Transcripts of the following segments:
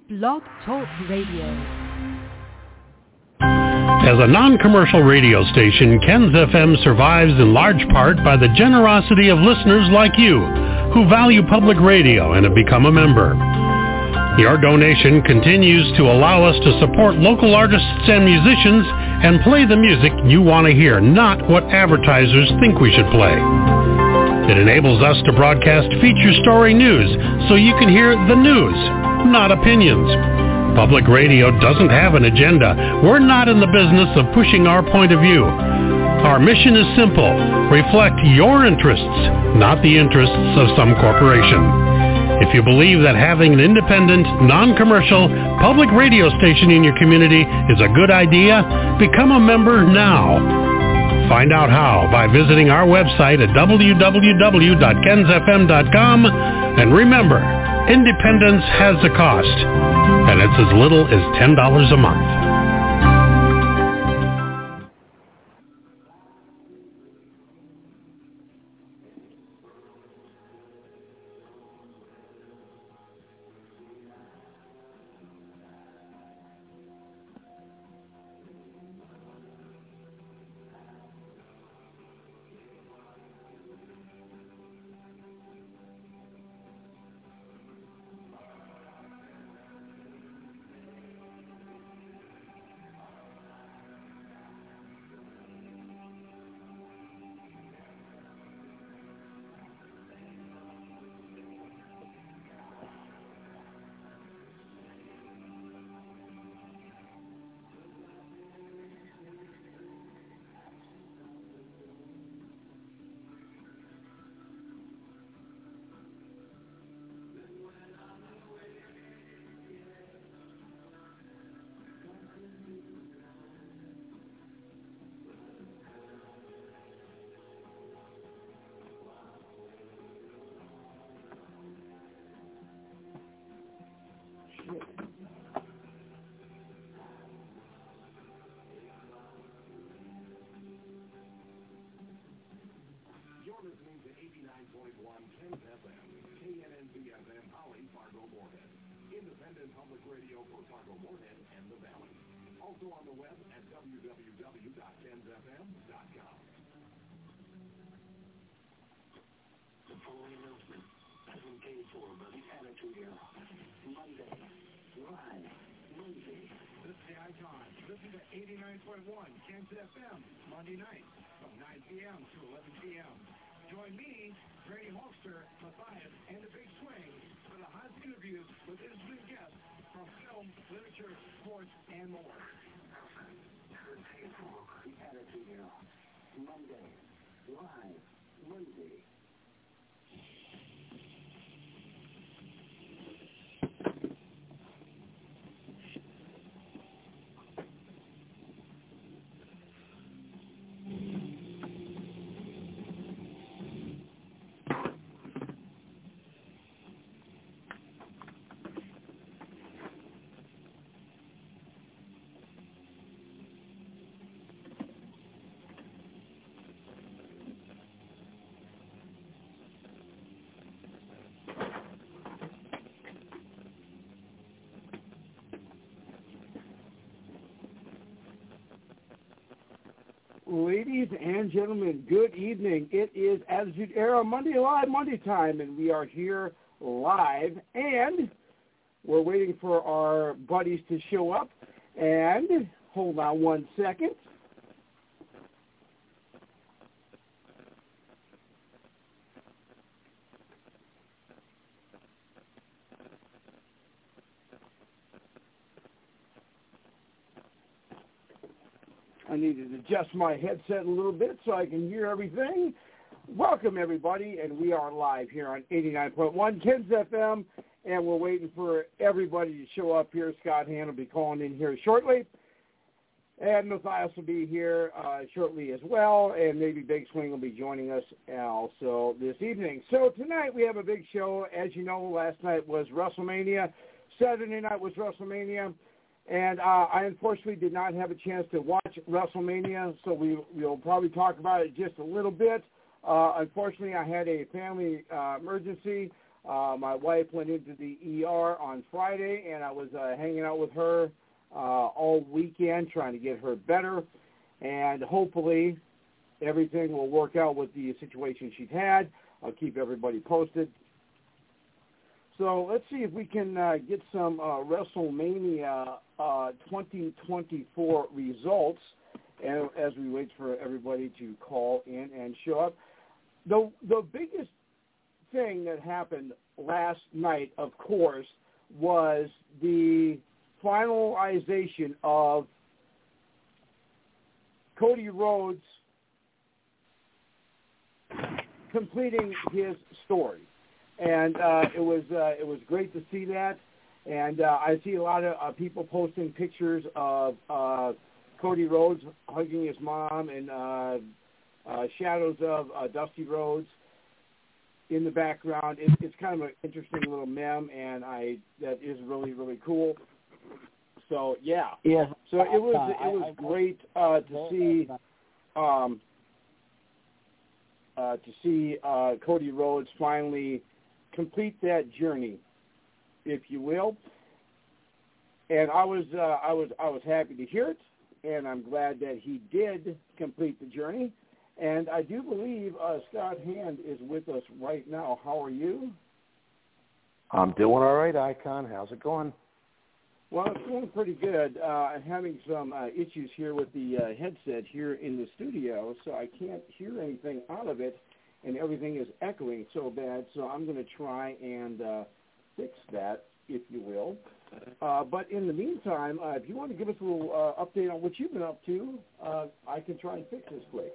Blog Talk Radio. As a non-commercial radio station, Ken's FM survives in large part by the generosity of listeners like you who value public radio and have become a member. Your donation continues to allow us to support local artists and musicians and play the music you want to hear, not what advertisers think we should play. It enables us to broadcast feature story news so you can hear the news, not opinions. Public radio doesn't have an agenda. We're not in the business of pushing our point of view. Our mission is simple. Reflect your interests, not the interests of some corporation. If you believe that having an independent, non-commercial, public radio station in your community is a good idea, become a member now. Find out how by visiting our website at www.kensfm.com. And remember, independence has a cost, and it's as little as $10 a month. Kens FM, Monday night from 9 p.m. to 11 p.m. Join me, Brady Holster, Matthias, and the Big Swing for the hot interviews with interesting guests from film, literature, sports, and more. The Attitude Era, Monday, live, Monday. Ladies and gentlemen, good evening. It is Attitude Era Monday Live, Monday time, and we are here live, and we're waiting for our buddies to show up. And hold on one second. I needed to adjust my headset a little bit so I can hear everything. Welcome, everybody, and we are live here on 89.1 Kens FM, and we're waiting for everybody to show up here. Scott Hand will be calling in here shortly, and Matthias will be here shortly as well, and maybe Big Swing will be joining us also this evening. So tonight we have a big show. As you know, last night was WrestleMania. Saturday night was WrestleMania. And I unfortunately did not have a chance to watch WrestleMania, so we'll probably talk about it just a little bit. Unfortunately, I had a family emergency. My wife went into the ER on Friday, and I was hanging out with her all weekend trying to get her better, and hopefully everything will work out with the situation she's had. I'll keep everybody posted. So let's see if we can get some WrestleMania 2024 results as we wait for everybody to call in and show up. The biggest thing that happened last night, of course, was the finalization of Cody Rhodes completing his story. And it was great to see that, and I see a lot of people posting pictures of Cody Rhodes hugging his mom and shadows of Dusty Rhodes in the background. It's kind of an interesting little meme, and that is really, really cool. So yeah. So it was great to see Cody Rhodes finally complete that journey, if you will. And I was happy to hear it, and I'm glad that he did complete the journey. And I do believe Scott Hand is with us right now. How are you? I'm doing all right, Icon. How's it going? Well, it's going pretty good. I'm having some issues here with the headset here in the studio, so I can't hear anything out of it, and everything is echoing so bad. So I'm going to try and fix that, if you will. But in the meantime, if you want to give us a little update on what you've been up to, I can try and fix this quick.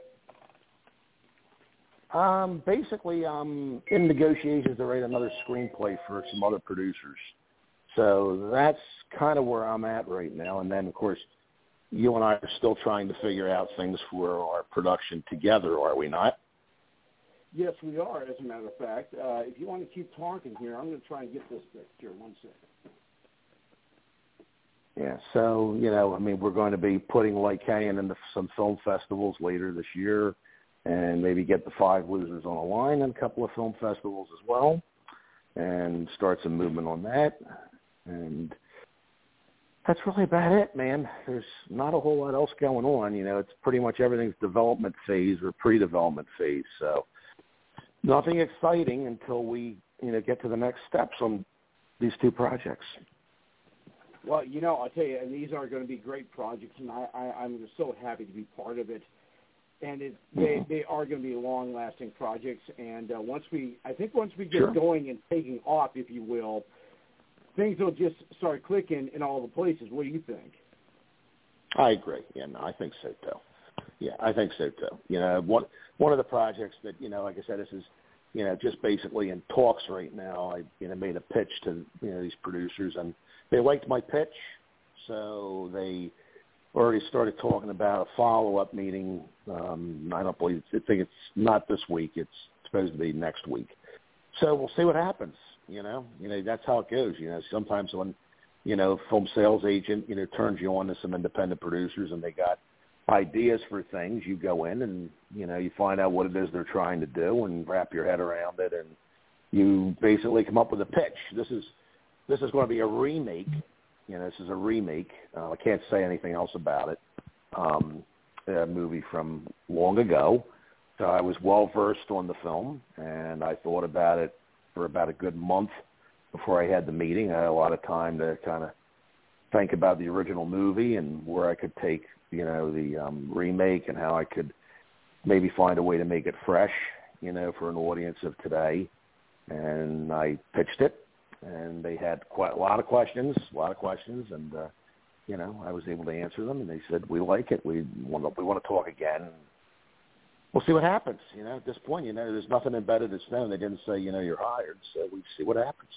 Basically, I'm in negotiations to write another screenplay for some other producers. So that's kind of where I'm at right now. And then, of course, you and I are still trying to figure out things for our production together, are we not? Yes, we are, as a matter of fact. If you want to keep talking here, I'm going to try and get this fixed here. 1 second. Yeah, so, we're going to be putting Lycaon into some film festivals later this year and maybe get the 5 Losers on a line in a couple of film festivals as well and start some movement on that. And that's really about it, man. There's not a whole lot else going on. It's pretty much everything's development phase or pre-development phase. So nothing exciting until we, get to the next steps on these 2 projects. Well, I'll tell you, and these are going to be great projects, and I'm just so happy to be part of it. And they are going to be long-lasting projects. And once we get going and taking off, if you will, things will just start clicking in all the places. What do you think? I agree. Yeah, no, I think so too. Yeah, I think so too. One of the projects that, like I said, this is, just basically in talks right now. I, made a pitch to, these producers, and they liked my pitch, so they already started talking about a follow-up meeting. I think it's not this week. It's supposed to be next week. So we'll see what happens. That's how it goes. Sometimes when, film sales agent, turns you on to some independent producers and they got ideas for things, you go in and, you find out what it is they're trying to do and wrap your head around it, and you basically come up with a pitch. This is going to be a remake. This is a remake. I can't say anything else about it. A movie from long ago. So I was well-versed on the film, and I thought about it for about a good month before I had the meeting. I had a lot of time to kind of think about the original movie and where I could take, the remake and how I could maybe find a way to make it fresh, for an audience of today. And I pitched it, and they had quite a lot of questions, and, I was able to answer them, and they said, we like it. We want to talk again. We'll see what happens. At this point, there's nothing embedded in stone. They didn't say, you're hired, so we see what happens.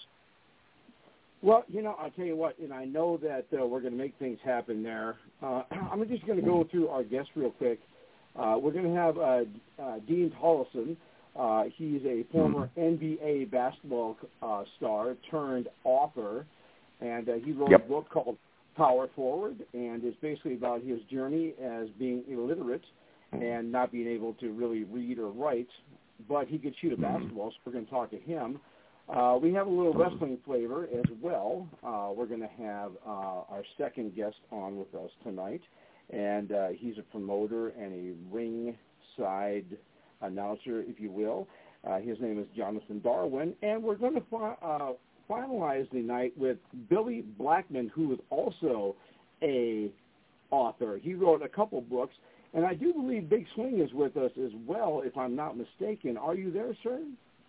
Well, I'll tell you what, and I know that we're going to make things happen there. I'm just going to go through our guests real quick. We're going to have Dean Tollefson. He's a former NBA basketball star turned author, and he wrote a book called Power Forward, and it's basically about his journey as being illiterate and not being able to really read or write, but he could shoot a basketball, so we're going to talk to him. We have a little wrestling flavor as well. We're going to have our second guest on with us tonight, and he's a promoter and a ringside announcer, if you will. His name is Jonathan Darwin, and we're going to finalize the night with Billy Blackman, who is also a author. He wrote a couple books, and I do believe Big Swing is with us as well, if I'm not mistaken. Are you there, sir?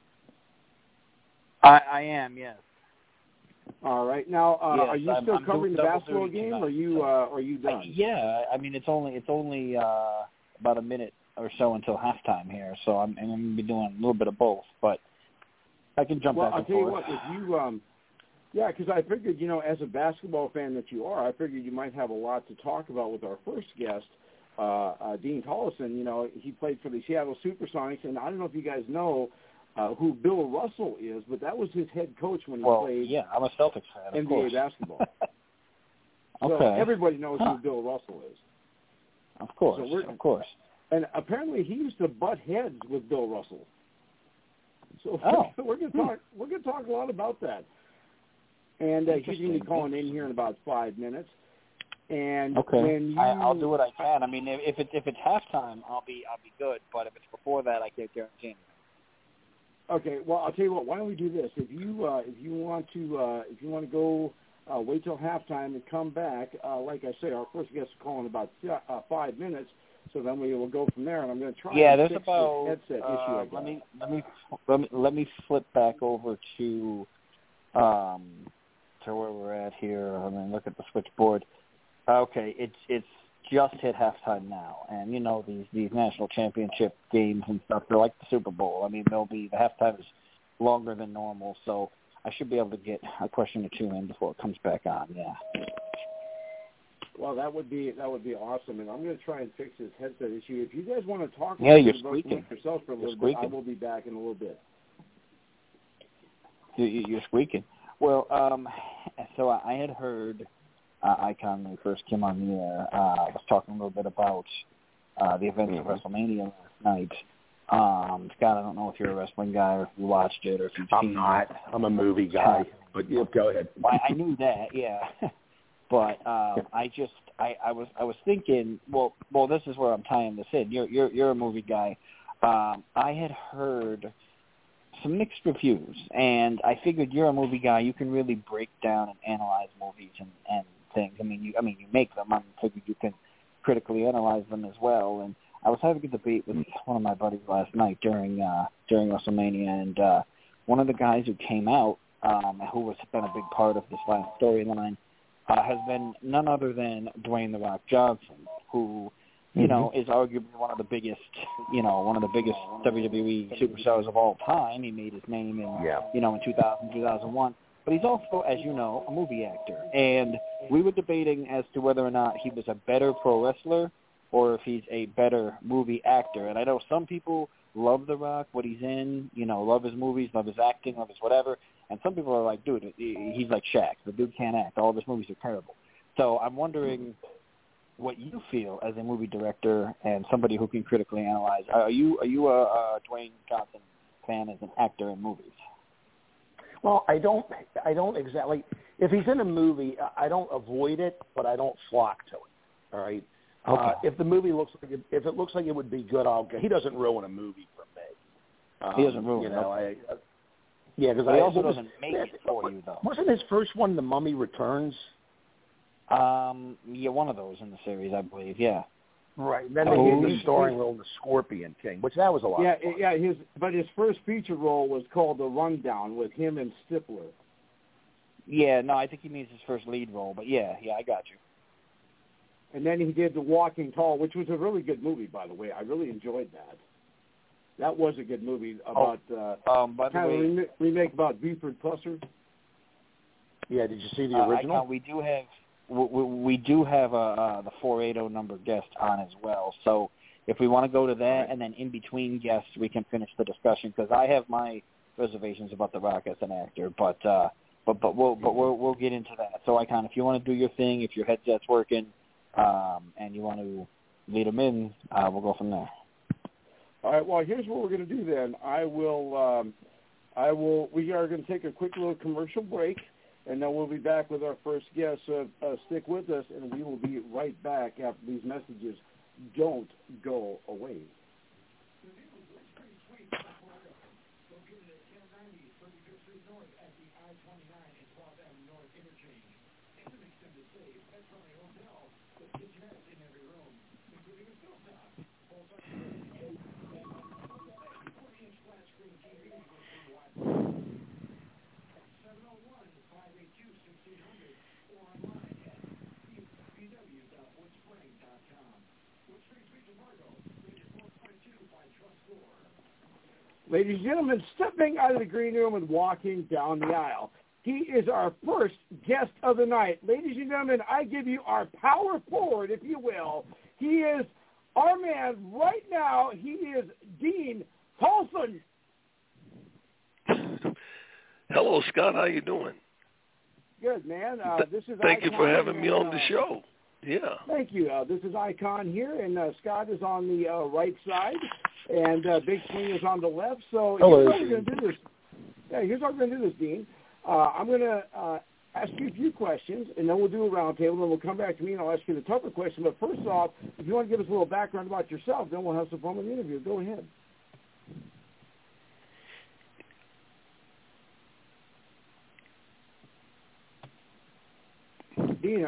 I am, yes. All right. Now, yes, are you still covering the basketball game, or are you done? Yeah, I mean, it's only about a minute or so until halftime here, so I'm going to be doing a little bit of both, but I can jump back and forth. Well, I'll tell you what, if you, yeah, because I figured, as a basketball fan that you are, I figured you might have a lot to talk about with our first guest, Dean Tollison. He played for the Seattle Supersonics, and I don't know if you guys know who Bill Russell is, but that was his head coach when he played. Yeah, I'm a Celtics fan, of course. NBA basketball. Okay. So everybody knows who Bill Russell is. Of course, of course. And apparently he used to butt heads with Bill Russell. So we're going to talk a lot about that. And he's going to be calling in here in about 5 minutes. And when I'll do what I can. I mean, if it's halftime, I'll be good. But if it's before that, I can't guarantee anything. Okay. Well, I'll tell you what. Why don't we do this? If you want to go wait till halftime and come back, like I say, our first guest will call in about 5 minutes. So then we will go from there, and I'm going to try. Yeah, and there's fix about this headset issue. Let me flip back over to where we're at here. I mean, look at the switchboard. Okay, it's just hit halftime now, and these national championship games and stuff, they're like the Super Bowl. I mean, the halftime is longer than normal, so I should be able to get a question or two in before it comes back on. Yeah. Well, that would be awesome, and I'm going to try and fix this headset issue. If you guys want to talk you're about yourself for a little bit, I will be back in a little bit. You're squeaking. Well, so I had heard Icon when he first came on the air. Was talking a little bit about the events of WrestleMania last night. Scott, I don't know if you're a wrestling guy or if you watched it or if you've seen it. I'm not. I'm a movie guy. But go ahead. I knew that, yeah. But I was thinking, well, this is where I'm tying this in. You're a movie guy. I had heard some mixed reviews, and I figured you're a movie guy. You can really break down and analyze movies and things. I mean, you make them. I figured you can critically analyze them as well. And I was having a debate with one of my buddies last night during WrestleMania, and one of the guys who came out, who has been a big part of this last storyline, has been none other than Dwayne "The Rock" Johnson, who, is arguably one of the biggest WWE superstars of all time. He made his name in 2000, 2001. But he's also, as you know, a movie actor. And we were debating as to whether or not he was a better pro wrestler or if he's a better movie actor. And I know some people love The Rock, what he's in, love his movies, love his acting, love his whatever. And some people are like, dude, he's like Shaq. The dude can't act. All of his movies are terrible. So I'm wondering what you feel as a movie director and somebody who can critically analyze. Are you a Dwayne Johnson fan as an actor in movies? Well, I don't exactly. If he's in a movie, I don't avoid it, but I don't flock to it. All right. Okay. If the movie looks like it would be good, he doesn't ruin a movie for me. He doesn't ruin it. Because he also doesn't make it for you, though. Wasn't his first one The Mummy Returns? One of those in the series, I believe. Yeah. Right. Then he's starring role in The Scorpion King, which that was a lot of fun. Yeah. His first feature role was called The Rundown with him and Stifler. Yeah. No, I think he means his first lead role, but yeah, I got you. And then he did The Walking Tall, which was a really good movie, by the way. I really enjoyed that. That was a good movie about kind of remake about Buford Pusser. Yeah, did you see the original? We do have the 480 number guest on as well. So if we want to go to that, and then in between guests, we can finish the discussion because I have my reservations about The Rock as an actor, but we'll get into that. So if you want to do your thing, if your headset's working, and you want to lead them in, we'll go from there. All right. Well, here's what we're going to do then. I will We are going to take a quick little commercial break, and then we'll be back with our first guest. Stick with us, and we will be right back after these messages. Don't go away. Ladies and gentlemen, stepping out of the green room and walking down the aisle, he is our first guest of the night. Ladies and gentlemen, I give you our power forward, if you will. He is our man right now. He is Dean Tolson. Hello, Scott. How you doing? Good, man. This is Thank Icon, you for having me on the show. Yeah. Thank you. This is Icon here, and Scott is on the right side, and Big Swing is on the left. So Hello. here's how we're going to do this. Yeah, here's how we're going to do this, Dean. I'm going to ask you a few questions, and then we'll do a roundtable, and we'll come back to me, and I'll ask you the tougher question. But first off, if you want to give us a little background about yourself, then we'll have some fun with the interview. Go ahead. Dean,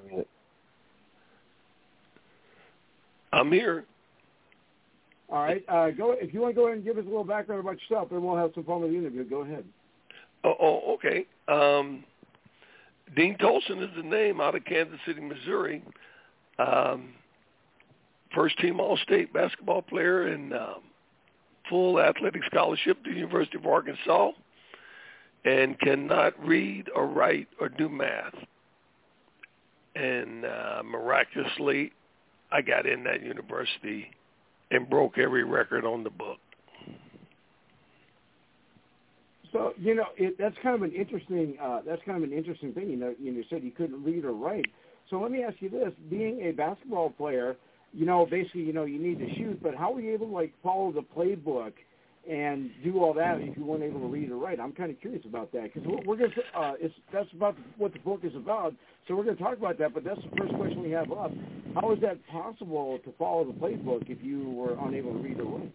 I'm here. All right. Go. If you want to go ahead and give us a little background about yourself, then we'll have some fun with the interview. Go ahead. Oh, okay. Dean Tolson is the name, out of Kansas City, Missouri. First-team All-State basketball player and full athletic scholarship to the University of Arkansas, and cannot read or write or do math. And miraculously, I got in that university and broke every record on the book. So that's kind of an interesting. That's kind of an interesting thing. You said you couldn't read or write. So let me ask you this: being a basketball player, basically, you need to shoot. But how were you able to follow the playbook and do all that if you weren't able to read or write? I'm kind of curious about that because we're going to. That's about what the book is about. So we're going to talk about that. But that's the first question we have up. How is that possible to follow the playbook if you were unable to read or write?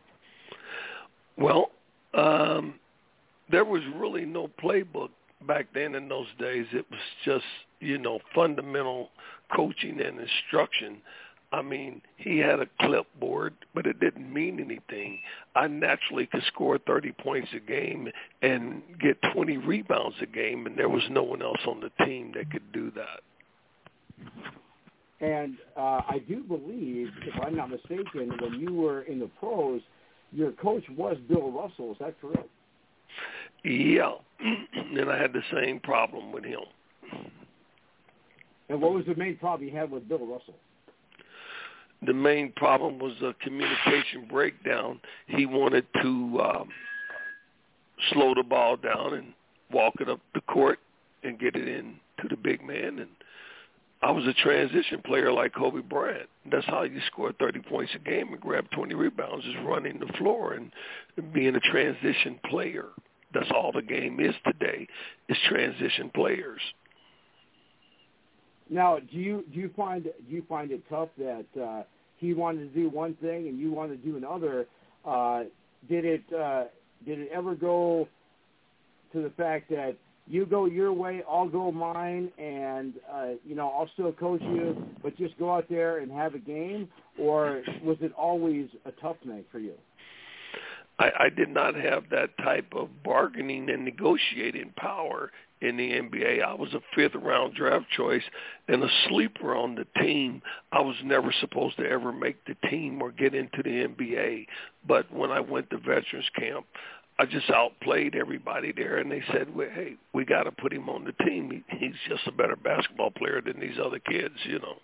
Well, there was really no playbook back then in those days. It was just, fundamental coaching and instruction. I mean, he had a clipboard, but it didn't mean anything. I naturally could score 30 points a game and get 20 rebounds a game, and there was no one else on the team that could do that. And I do believe, if I'm not mistaken, when you were in the pros, your coach was Bill Russell. Is that correct? Yeah, and I had the same problem with him. And what was the main problem you had with Bill Russell? The main problem was a communication breakdown. He wanted to slow the ball down and walk it up the court and get it in to the big man. And I was a transition player like Kobe Bryant. That's how you score 30 points a game and grab 20 rebounds, is running the floor and being a transition player. That's all the game is today, is transition players. Now, do you find it tough that he wanted to do one thing and you wanted to do another? Did it ever go to the fact that you go your way, I'll go mine, and I'll still coach you, but just go out there and have a game? Or was it always a tough night for you? I did not have that type of bargaining and negotiating power in the NBA. I was a fifth-round draft choice and a sleeper on the team. I was never supposed to ever make the team or get into the NBA. But when I went to veterans camp, I just outplayed everybody there, and they said, well, hey, we got to put him on the team. He's just a better basketball player than these other kids,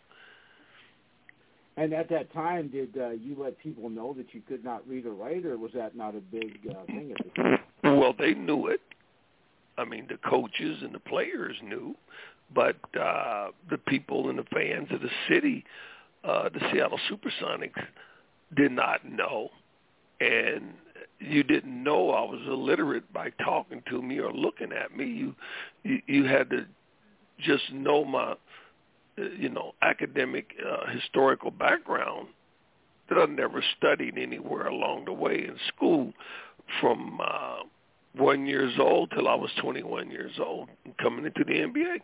And at that time, did you let people know that you could not read or write, or was that not a big thing at the time? Well, they knew it. I mean, the coaches and the players knew, but the people and the fans of the city, the Seattle Supersonics, did not know. And you didn't know I was illiterate by talking to me or looking at me. You had to just know my, academic historical background that I never studied anywhere along the way in school from 1 year old till I was 21 years old and coming into the NBA.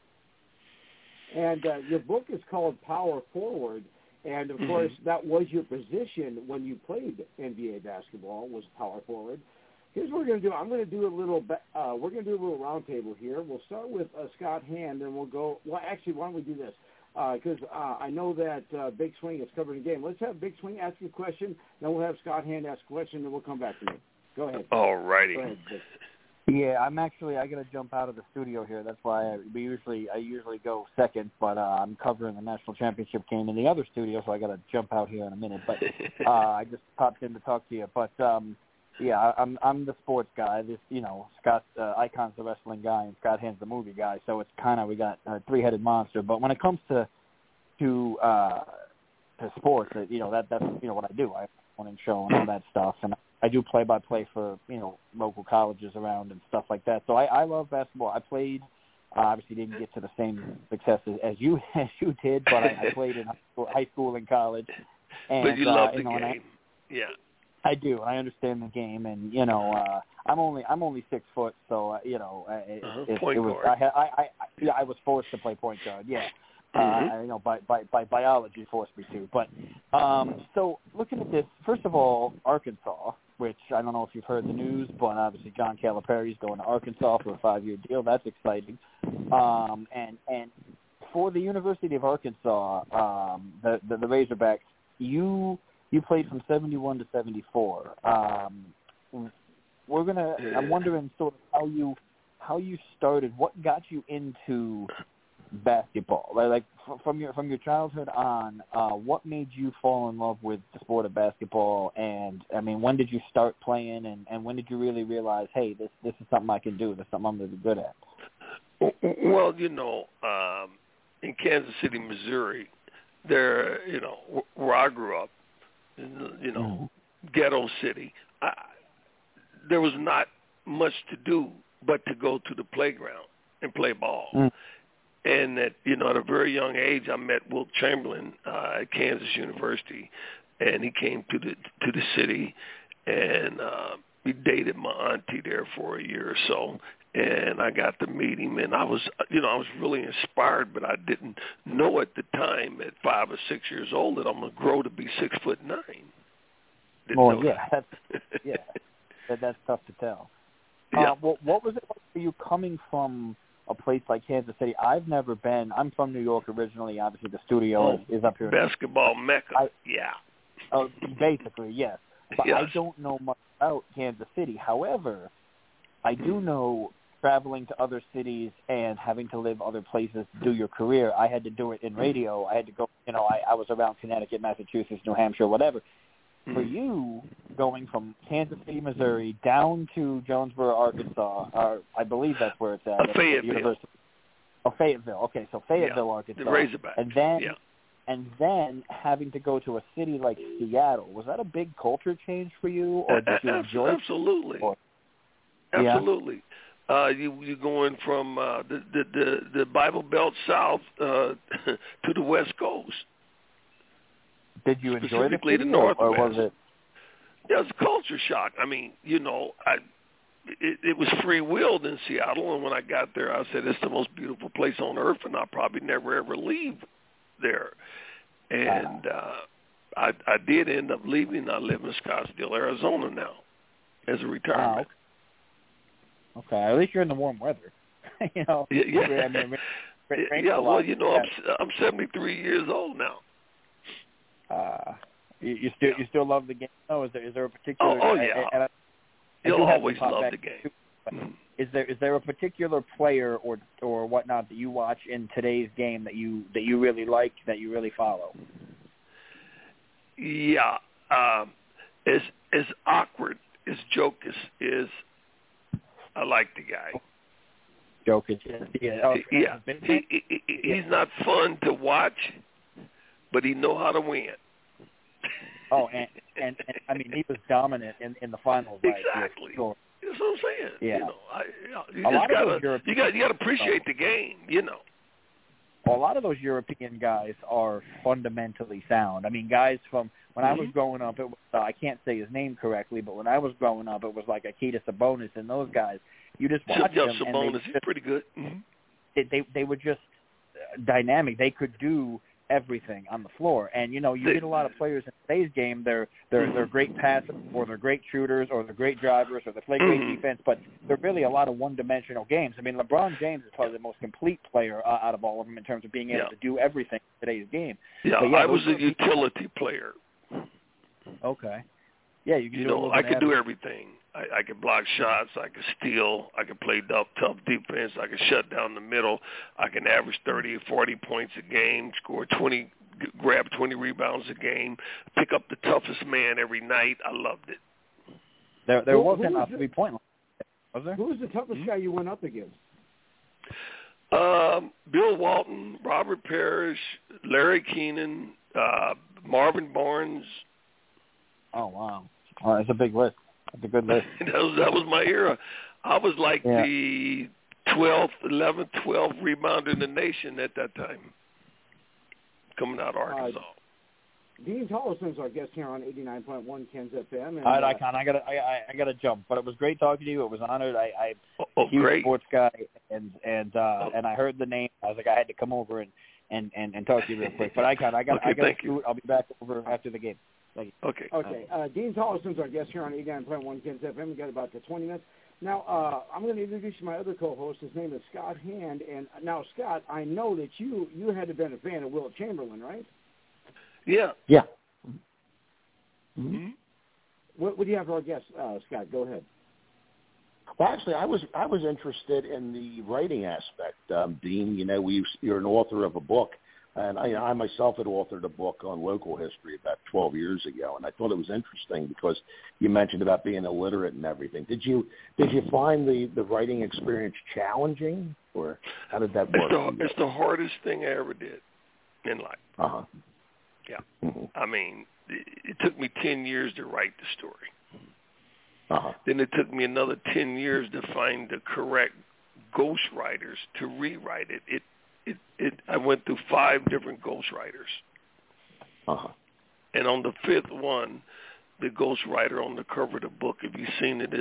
And your book is called Power Forward. And, of course, that was your position when you played NBA basketball, was power forward. Here's what we're going to do. I'm going to do a little we're going to do a little roundtable here. We'll start with Scott Hand, and we'll go – well, actually, why don't we do this? Because I know that Big Swing is covering the game. Let's have Big Swing ask a question, then we'll have Scott Hand ask a question, and we'll come back to you. Go ahead. All righty. Go ahead, Big. Yeah, I got to jump out of the studio here. That's why I usually go second, but I'm covering the national championship game in the other studio, so I got to jump out here in a minute. But I just popped in to talk to you. But yeah, I'm the sports guy. This, Scott Icon's the wrestling guy, and Scott Hand's the movie guy. So it's kind of, we got a three-headed monster. But when it comes to sports, that's what I do. I have a morning show and all that stuff, and I do play-by-play for, local colleges around and stuff like that. So I love basketball. I played, obviously didn't get to the same success as you did, but I played in high school and college. And, but you love the game. Yeah. I do. I understand the game, and I'm only 6 foot, so point guard. I was forced to play point guard. Yeah. By biology forced me to. But so looking at this, first of all, Arkansas, which I don't know if you've heard the news, but obviously John Calipari's going to Arkansas for a 5-year deal. That's exciting. And for the University of Arkansas, the Razorbacks, you played from 71 to 74. I'm wondering sort of how you started. What got you into basketball? Like from your childhood on, what made you fall in love with the sport of basketball? And I mean, when did you start playing, and when did you really realize, hey, this is something I can do, this is something I'm really good at? Well, in Kansas City, Missouri, there, where I grew up, ghetto city, there was not much to do but to go to the playground and play ball. And at a very young age, I met Wilt Chamberlain at Kansas University, and he came to the city, and he dated my auntie there for a year or so, and I got to meet him, and I was really inspired, but I didn't know at the time, at 5 or 6 years old, that I'm gonna grow to be 6'9". Well, yeah, that's tough to tell. Yeah. What was it like for you coming from a place like Kansas City? I've never been. I'm from New York originally. Obviously, the studio is up here. Basketball mecca. Oh, basically, yes. But yes. I don't know much about Kansas City. However, I do know traveling to other cities and having to live other places to do your career. I had to do it in radio. I had to go, I was around Connecticut, Massachusetts, New Hampshire, whatever. For you, going from Kansas City, Missouri, down to Jonesboro, Arkansas, I believe that's where it's at. Fayetteville. Fayetteville. Okay, so Fayetteville, Arkansas. The Razorbacks. And then having to go to a city like Seattle, was that a big culture change for you, or did you enjoy it? Absolutely. Absolutely. You're going from the Bible Belt south to the West Coast. Did you enjoy the city, the Northwest, or was it? Yeah, it's a culture shock. I mean, it was free-willed in Seattle, and when I got there, I said, it's the most beautiful place on earth, and I'll probably never, ever leave there. And I did end up leaving. I live in Scottsdale, Arizona now as a retirement. Okay, at least you're in the warm weather. Yeah. Well, I'm 73 years old now. You still love the game? No, is there a particular? Oh yeah. You'll always love the game. Is there a particular player or whatnot that you watch in today's game that you really like, that you really follow? Yeah, as awkward as Jokic is, I like the guy. Jokic, yeah. He's not fun to watch, but he know how to win. Oh, and I mean, he was dominant in the finals. Exactly. Sure. That's what I'm saying. Yeah. You got to appreciate the game. A lot of those European guys are fundamentally sound. I mean, guys from when I was growing up, it was, I can't say his name correctly, but when I was growing up, it was like Akita Sabonis and those guys. You just watch them, Sabonis, and he's pretty good. They were just dynamic. They could do everything on the floor, and you get a lot of players in today's game. They're great passers, or they're great shooters, or they're great drivers, or they play great defense, but they're really a lot of one-dimensional games. I mean, LeBron James is probably the most complete player out of all of them in terms of being able to do everything in today's game. Yeah, I was a utility player. Okay. Yeah, you can I could do everything. I could block shots. I could steal. I could play tough defense. I could shut down the middle. I can average 30 or 40 points a game, grab 20 rebounds a game, pick up the toughest man every night. I loved it. There wasn't a 3-point line, was there? Who was the toughest guy you went up against? Bill Walton, Robert Parrish, Larry Keenan, Marvin Barnes. Oh, wow. Oh, that's a big list. That's a good list. that was my era. I was like the 11th, 12th rebounder in the nation at that time, coming out of Arkansas. Dean Tollison's our guest here on 89.1 Ken's FM. And, all right, Icon, I gotta jump, but it was great talking to you. It was honored. I'm a huge great sports guy, and I heard the name. I was like, I had to come over and talk to you real quick. But Icon, I got to shoot. I'll be back over after the game. Thank you. Okay. Dean Tollison's our guest here on 89.1 Ken's FM. We got about 20 minutes. Now, I'm going to introduce you to my other co-host. His name is Scott Hand. And now, Scott, I know that you had to have been a fan of Wilt Chamberlain, right? Yeah. Yeah. Mm-hmm. What do you have for our guest, Scott? Go ahead. Well, actually, I was interested in the writing aspect. Dean, you're an author of a book. And I myself had authored a book on local history about 12 years ago, and I thought it was interesting because you mentioned about being illiterate and everything. Did you find the writing experience challenging, or how did that work? It's the hardest thing I ever did in life. Uh-huh. Yeah. Mm-hmm. I mean, it took me 10 years to write the story. Uh-huh. Then it took me another 10 years to find the correct ghostwriters to rewrite it. I went through 5 different ghostwriters. Uh-huh. And on the 5th one, the ghostwriter on the cover of the book, if you've seen it, is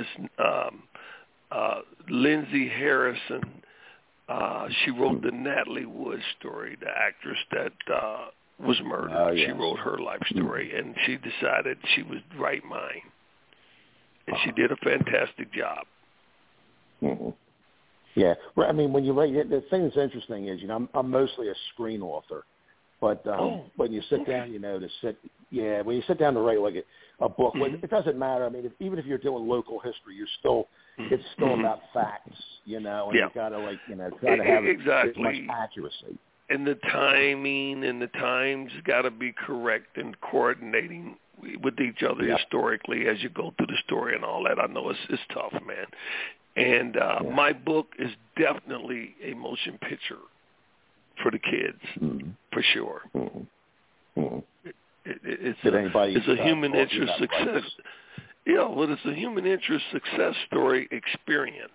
Lindsay Harrison. She wrote the Natalie Wood story, the actress that was murdered. Oh, yes. She wrote her life story, and she decided she was right mine. And she did a fantastic job. Mm-hmm. Yeah, well, I mean, when you write, the thing that's interesting is, I'm mostly a screen author, but when you sit down, when you sit down to write like a book, it doesn't matter. I mean, even if you're doing local history, it's still about facts, and you gotta try to have as much accuracy. And the timing and the times got to be correct and coordinating with each other historically as you go through the story and all that. I know it's tough, man. And my book is definitely a motion picture for the kids, for sure. Mm-hmm. Mm-hmm. It's a human interest success. It's a human interest success story experience,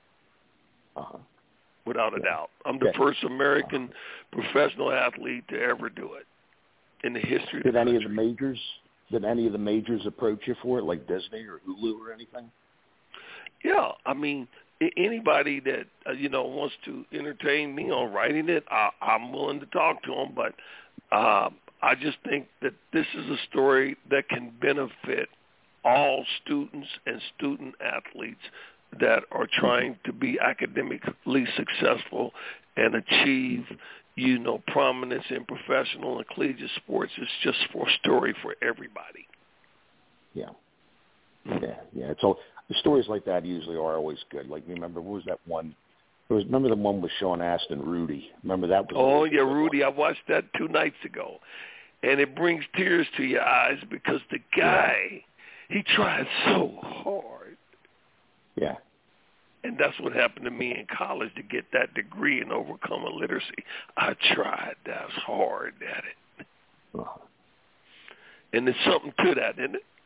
without a doubt. I'm the first American professional athlete to ever do it in the history of the country. Did any of the majors approach you for it, like Disney or Hulu or anything? Yeah, I mean, anybody that wants to entertain me on writing it, I'm willing to talk to them. But I just think that this is a story that can benefit all students and student athletes that are trying to be academically successful and achieve, prominence in professional and collegiate sports. It's just a story for everybody. Yeah. It's all. The stories like that usually are always good. Like, remember, what was that one? Remember the one with Sean Astin, Rudy? Remember that was? Oh, yeah, Rudy. I watched that 2 nights ago. And it brings tears to your eyes because the guy, he tried so hard. Yeah. And that's what happened to me in college to get that degree and overcome illiteracy. I tried that hard at it. Uh-huh. And there's something to that, isn't it?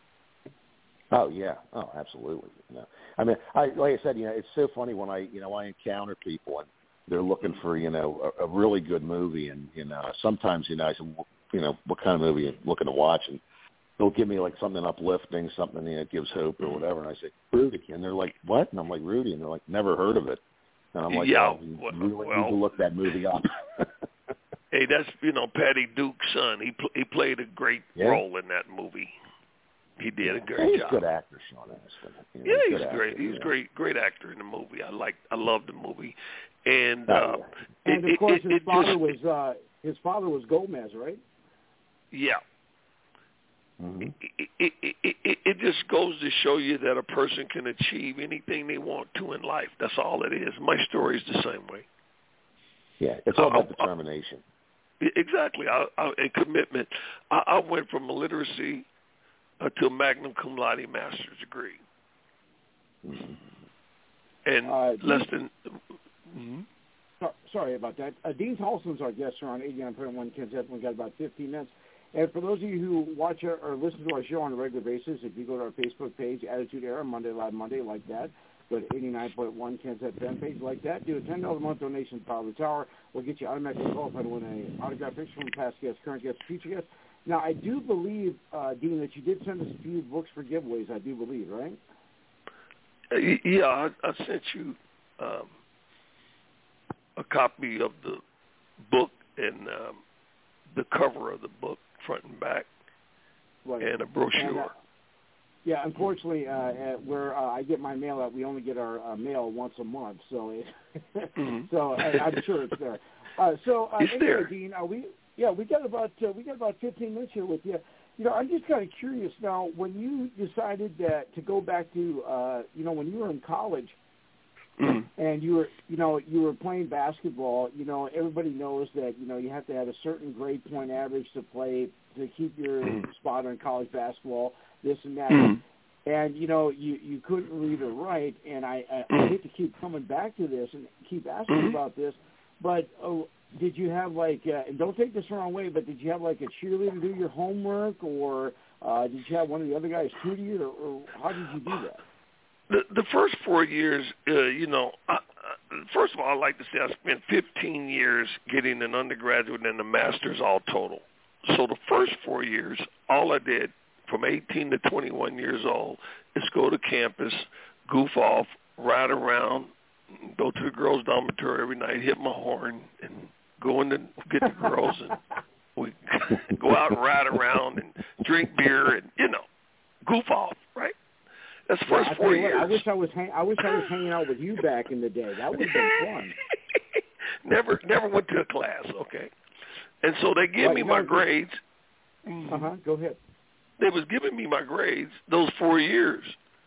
Oh yeah, oh absolutely. I mean, like I said, it's so funny when I encounter people and they're looking for a really good movie, and sometimes I say, what kind of movie are you looking to watch, and they'll give me like something uplifting, something that gives hope or whatever, and I say Rudy, and they're like, what? And I'm like, Rudy, and they're like, never heard of it, and I'm like, you really need to look that movie up. Hey, that's Patty Duke's son. He played a great role in that movie. He did a great job. He's a good actor, Sean Astin. He's great. He's a great actor in the movie. I love the movie, and and of course his father was Gomez, right? Yeah. Mm-hmm. It just goes to show you that a person can achieve anything they want to in life. That's all it is. My story is the same way. Yeah, it's all about determination. Exactly, and commitment. I went from illiteracy to a magna cum laude master's degree. Mm-hmm. And less than... Mm-hmm. Sorry about that. Dean Tolson's our guest here on 89.1 Ken's FM. We've got about 15 minutes. And for those of you who watch or listen to our show on a regular basis, if you go to our Facebook page, Attitude Era, Monday Live Monday, like that, go to 89.1 Ken's FM page like that, do a $10 a month donation to Power of the Tower. We'll get you automatically qualified to win an autographed picture from past guests, current guests, future guests. Now, I do believe, Dean, that you did send us a few books for giveaways, I do believe, right? Yeah, I sent you a copy of the book and the cover of the book, front and back, right, and a brochure. And, unfortunately, where I get my mail out, we only get our mail once a month, so so I'm sure it's there. It's anyway, there. Dean, we got about 15 minutes here with you. I'm just kind of curious now. When you decided to go back to, when you were in college, and you were playing basketball, everybody knows that you have to have a certain grade point average to keep your spot on college basketball, this and that. And you couldn't read or write, and I hate to keep coming back to this and keep asking about this, but did you have and don't take this the wrong way, but did you have a cheerleader do your homework, or did you have one of the other guys tutor you, or how did you do that? The first 4 years, first of all, I'd like to say I spent 15 years getting an undergraduate and a master's all total. So the first 4 years, all I did from 18 to 21 years old is go to campus, goof off, ride around, go to the girls' dormitory every night, hit my horn, and go in to get the girls, and we go out and ride around and drink beer and, goof off, right? That's the first 4 years. I wish I was hanging out with you back in the day. That would have been fun. Never went to a class, okay. And so they give me my grades. Go ahead. They was giving me my grades those 4 years.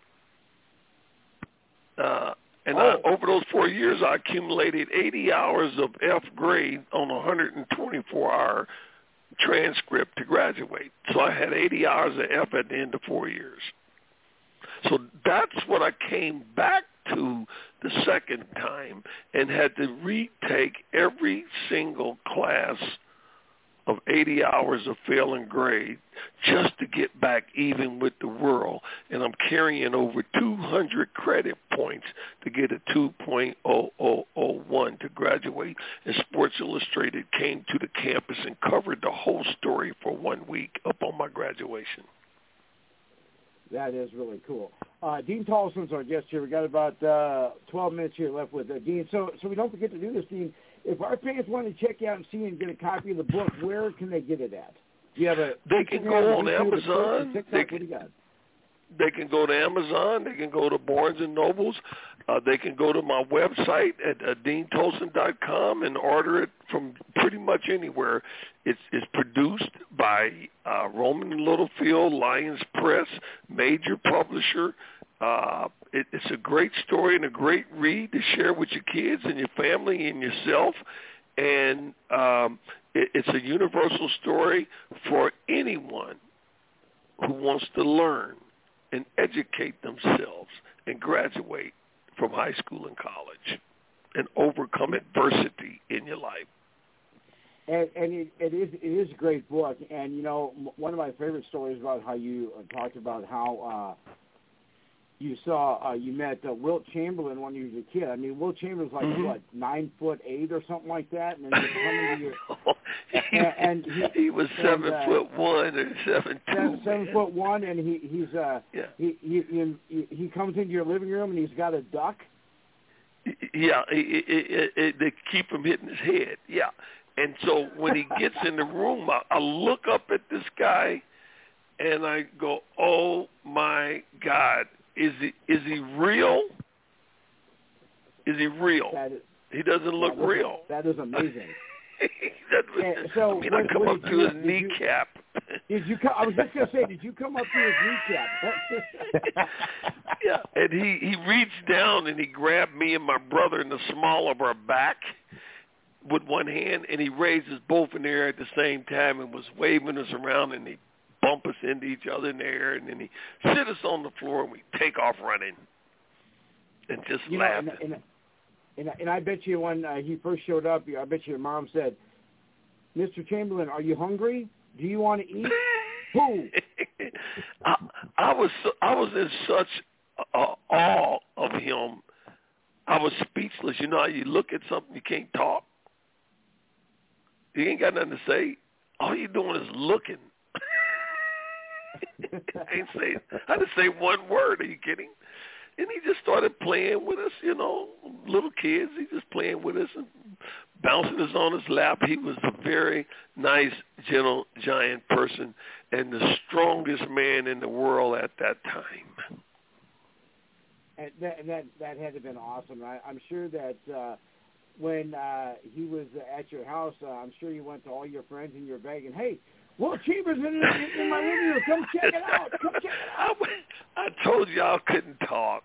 Over those 4 years, I accumulated 80 hours of F grade on a 124-hour transcript to graduate. So I had 80 hours of F at the end of 4 years. So that's what I came back to the second time and had to retake every single class of 80 hours of failing grade just to get back even with the world. And I'm carrying over 200 credit points to get a 2.0001 to graduate. And Sports Illustrated came to the campus and covered the whole story for 1 week up on my graduation. That is really cool. Dean Tolson's our guest here. We got about 12 minutes here left with Dean. So we don't forget to do this, Dean. If our fans want to check out and see and get a copy of the book, where can they get it at? Do you have They can go on YouTube, Amazon. TikTok, what do you got? They can go to Amazon. They can go to Barnes & Nobles. They can go to my website at deantolson.com and order it from pretty much anywhere. It's produced by Roman Littlefield, Lions Press, major publisher. It's a great story and a great read to share with your kids and your family and yourself. And it's a universal story for anyone who wants to learn and educate themselves and graduate from high school and college and overcome adversity in your life. And it is a great book. And, one of my favorite stories about how you talked about how you met Wilt Chamberlain when you was a kid. I mean, Wilt Chamberlain's like what, 9'8" or something like that, and then you come into your he was 7'1" or 7'2". 7'1", and he comes into your living room and he's got a duck. Yeah, they keep him hitting his head. Yeah, and so when he gets in the room, I look up at this guy, and I go, "Oh my God, is he real? Is he real? He doesn't look real." That is amazing. So I come up to his kneecap. Did you? I was just gonna say, did you come up to his kneecap? Yeah, and he reached down and he grabbed me and my brother in the small of our back with one hand, and he raised us both in the air at the same time and was waving us around, and he bump us into each other in the air, and then he sit us on the floor and we take off running and just laugh. And I bet you when he first showed up, I bet you your mom said, "Mr. Chamberlain, are you hungry? Do you want to eat?" Who? I was in such awe of him. I was speechless. You know how you look at something, you can't talk. You ain't got nothing to say. All you're doing is looking. I didn't say one word. Are you kidding? And he just started playing with us, you know, little kids. He just playing with us and bouncing us on his lap. He was a very nice, gentle, giant person and the strongest man in the world at that time. And that had to have been awesome. I'm sure that when he was at your house, I'm sure you went to all your friends and you're begging, "Hey, Wilt Chamberlain's in my living room. Come check it out. Come check it out." I told y'all couldn't talk.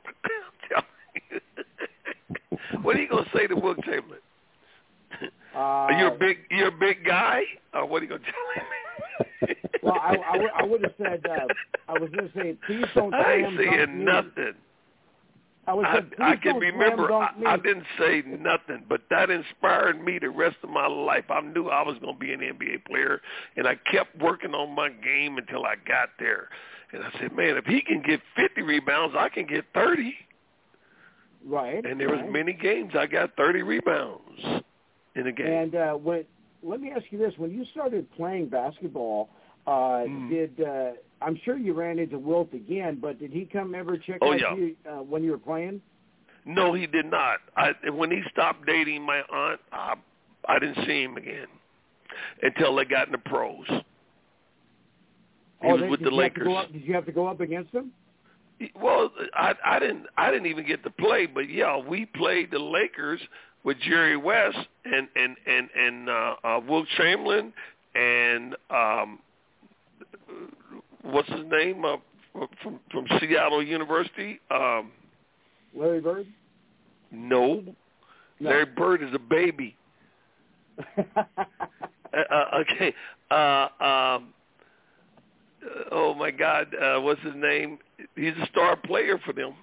What are you gonna say to Wilt Chamberlain? You're a big guy. Or what are you gonna tell him? Well, I would have said I was gonna say, please don't. I ain't saying nothing. I can remember I didn't say nothing, but that inspired me the rest of my life. I knew I was going to be an NBA player, and I kept working on my game until I got there. And I said, man, if he can get 50 rebounds, I can get 30. Right. And there was many games I got 30 rebounds in a game. And let me ask you this. When you started playing basketball, I'm sure you ran into Wilt again, but did he come ever check out you when you were playing? No, he did not. When he stopped dating my aunt, I didn't see him again until they got in the pros. He was with the Lakers. Did you have to go up against him? Well, I didn't even get to play, but yeah, we played the Lakers with Jerry West and Wilt Chamberlain and what's his name from Seattle University? Larry Bird? No. Larry Bird is a baby. Okay. Oh my God, what's his name? He's a star player for them.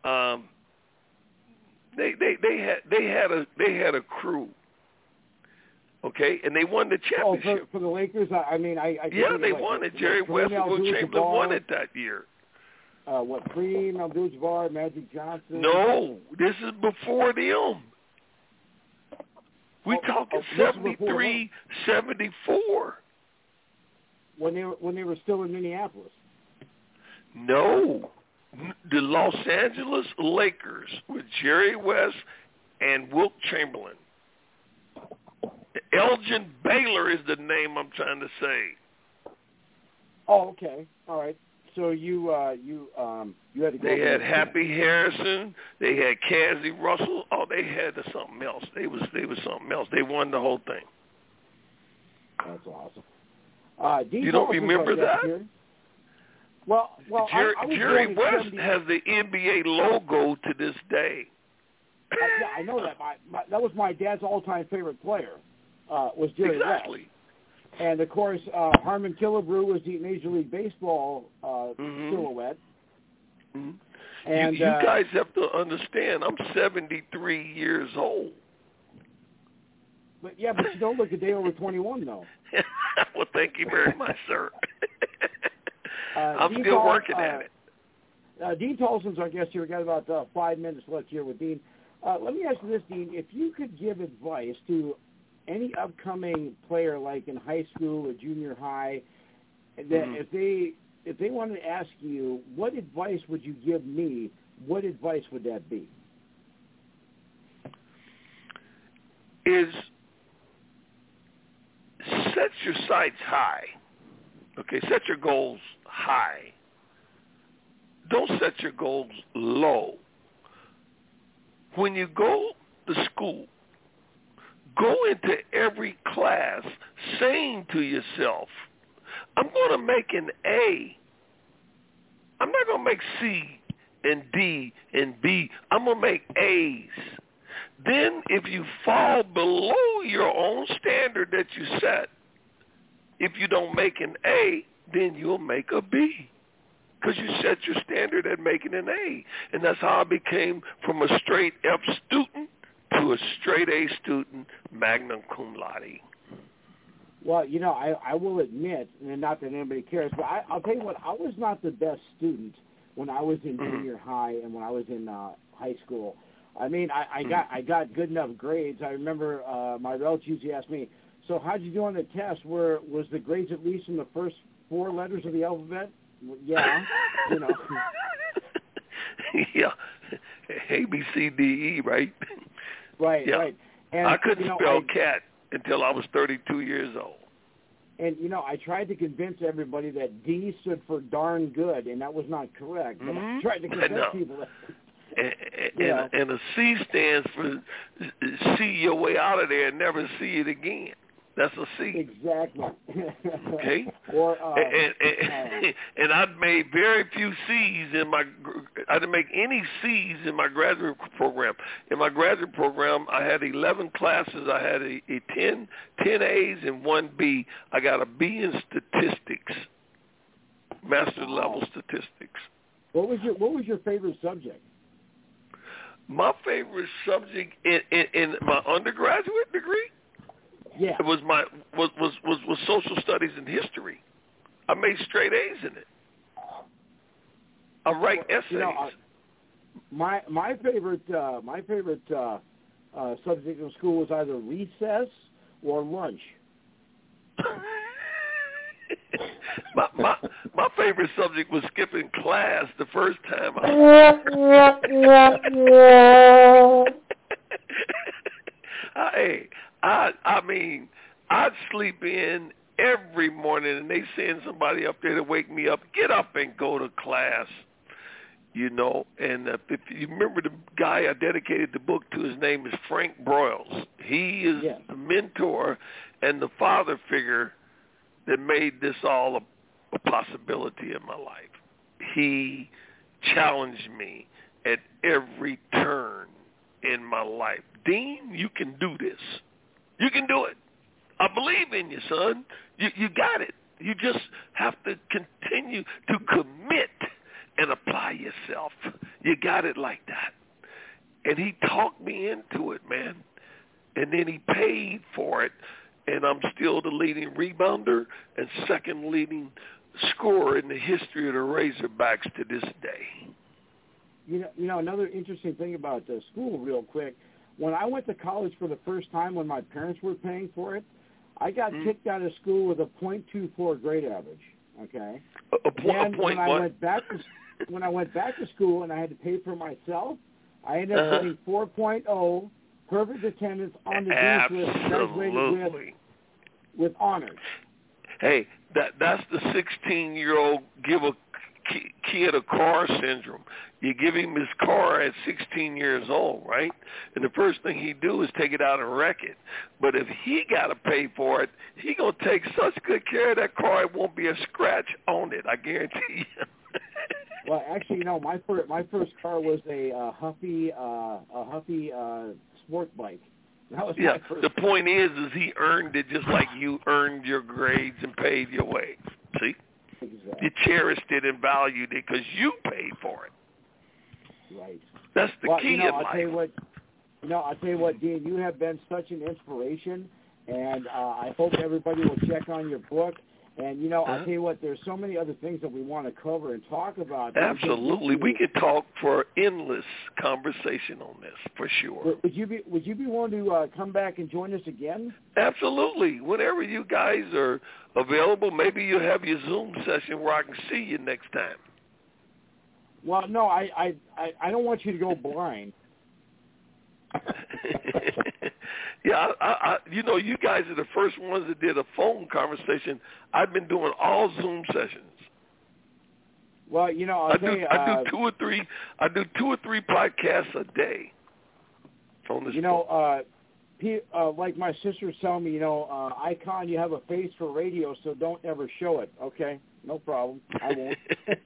They had a crew. Okay, and they won the championship. Oh, for the Lakers? They won it. Jerry West and Wilt Chamberlain won it that year. Kareem Abdul-Jabbar, Magic Johnson? No, this is before them. We're talking 73, 74. When they were still in Minneapolis? No, the Los Angeles Lakers with Jerry West and Wilt Chamberlain. Elgin Baylor is the name I'm trying to say. Oh, okay, all right. So you had to go. They had Happy Harrison. They had Cassie Russell. Oh, they had something else. They was something else. They won the whole thing. That's awesome. You don't remember that? Well, Jerry West has the NBA logo to this day. Yeah, I know that. That was my dad's all-time favorite player. Was Jerry West. And, of course, Harmon Killebrew was the Major League Baseball silhouette. Mm-hmm. And you guys have to understand, I'm 73 years old. But you don't look a day over 21, though. Well, thank you very much, sir. I'm still working at it. Dean Tolson's our guest here. We've got about 5 minutes left here with Dean. Let me ask you this, Dean. If you could give advice to any upcoming player, like in high school or junior high, that if they wanted to ask you, what advice would you give me, what advice would that be? Is set your sights high. Okay, set your goals high. Don't set your goals low. When you go to school, go into every class saying to yourself, I'm going to make an A. I'm not going to make C and D and B. I'm going to make A's. Then if you fall below your own standard that you set, if you don't make an A, then you'll make a B. Because you set your standard at making an A. And that's how I became from a straight F student to a straight A student, magna cum laude. Well, I will admit, and not that anybody cares, but I'll tell you what, I was not the best student when I was in junior high and when I was in high school. I mean, I got good enough grades. I remember my relatives usually asked me, so how'd you do on the test? Was the grades at least in the first 4 letters of the alphabet? Yeah, Yeah, A, B, C, D, E, right? Right, yeah. right. And, I couldn't spell cat until I was 32 years old. And, I tried to convince everybody that D stood for darn good, and that was not correct. But I tried to convince people that. And a C stands for see your way out of there and never see it again. That's a C. Exactly. Okay. Or and I made very few C's I didn't make any C's in my graduate program. In my graduate program, I had 11 classes. I had a 10 A's and 1 B. I got a B in statistics, master's level statistics. What was your favorite subject? My favorite subject in my undergraduate degree. Yeah. It was was social studies and history. I made straight A's in it. I write essays. My favorite subject in school was either recess or lunch. my favorite subject was skipping class the first time. I mean, I'd sleep in every morning, and they send somebody up there to wake me up. Get up and go to class, And if you remember the guy I dedicated the book to, his name is Frank Broyles. He is the mentor and the father figure that made this all a possibility in my life. He challenged me at every turn in my life. Dean, you can do this. You can do it. I believe in you, son. You got it. You just have to continue to commit and apply yourself. You got it like that. And he talked me into it, man. And then he paid for it. And I'm still the leading rebounder and second leading scorer in the history of the Razorbacks to this day. Another interesting thing about school real quick, when I went to college for the first time when my parents were paying for it, I got kicked out of school with a .24 grade average, okay? When I went back to school and I had to pay for myself, I ended up getting 4.0, perfect attendance on the Dean's list, graduated with honors. Hey, that's the 16-year-old give a kid a car syndrome. You give him his car at 16 years old, right? And the first thing he do is take it out and wreck it. But if he got to pay for it, he going to take such good care of that car, it won't be a scratch on it, I guarantee you. Well, actually, my first car was a Huffy sport bike. That was my first the point is he earned it just like you earned your grades and paid your way. See? Exactly. You cherished it and valued it because you paid for it. Right. That's the key in life. I'll tell you what, Dean, you have been such an inspiration, and I hope everybody will check on your book. And, you know, I'll tell you what, there's so many other things that we want to cover and talk about. Absolutely. We could talk for endless conversation on this, for sure. Would you be willing to come back and join us again? Absolutely. Whenever you guys are available, maybe you'll have your Zoom session where I can see you next time. Well, no, I don't want you to go blind. Yeah, I you know, you guys are the first ones that did a phone conversation. I've been doing all Zoom sessions. Well, you know, I do two or three podcasts a day on this. You know, like my sister's telling me, you know, Icon, you have a face for radio, so don't ever show it. Okay, no problem. I won't.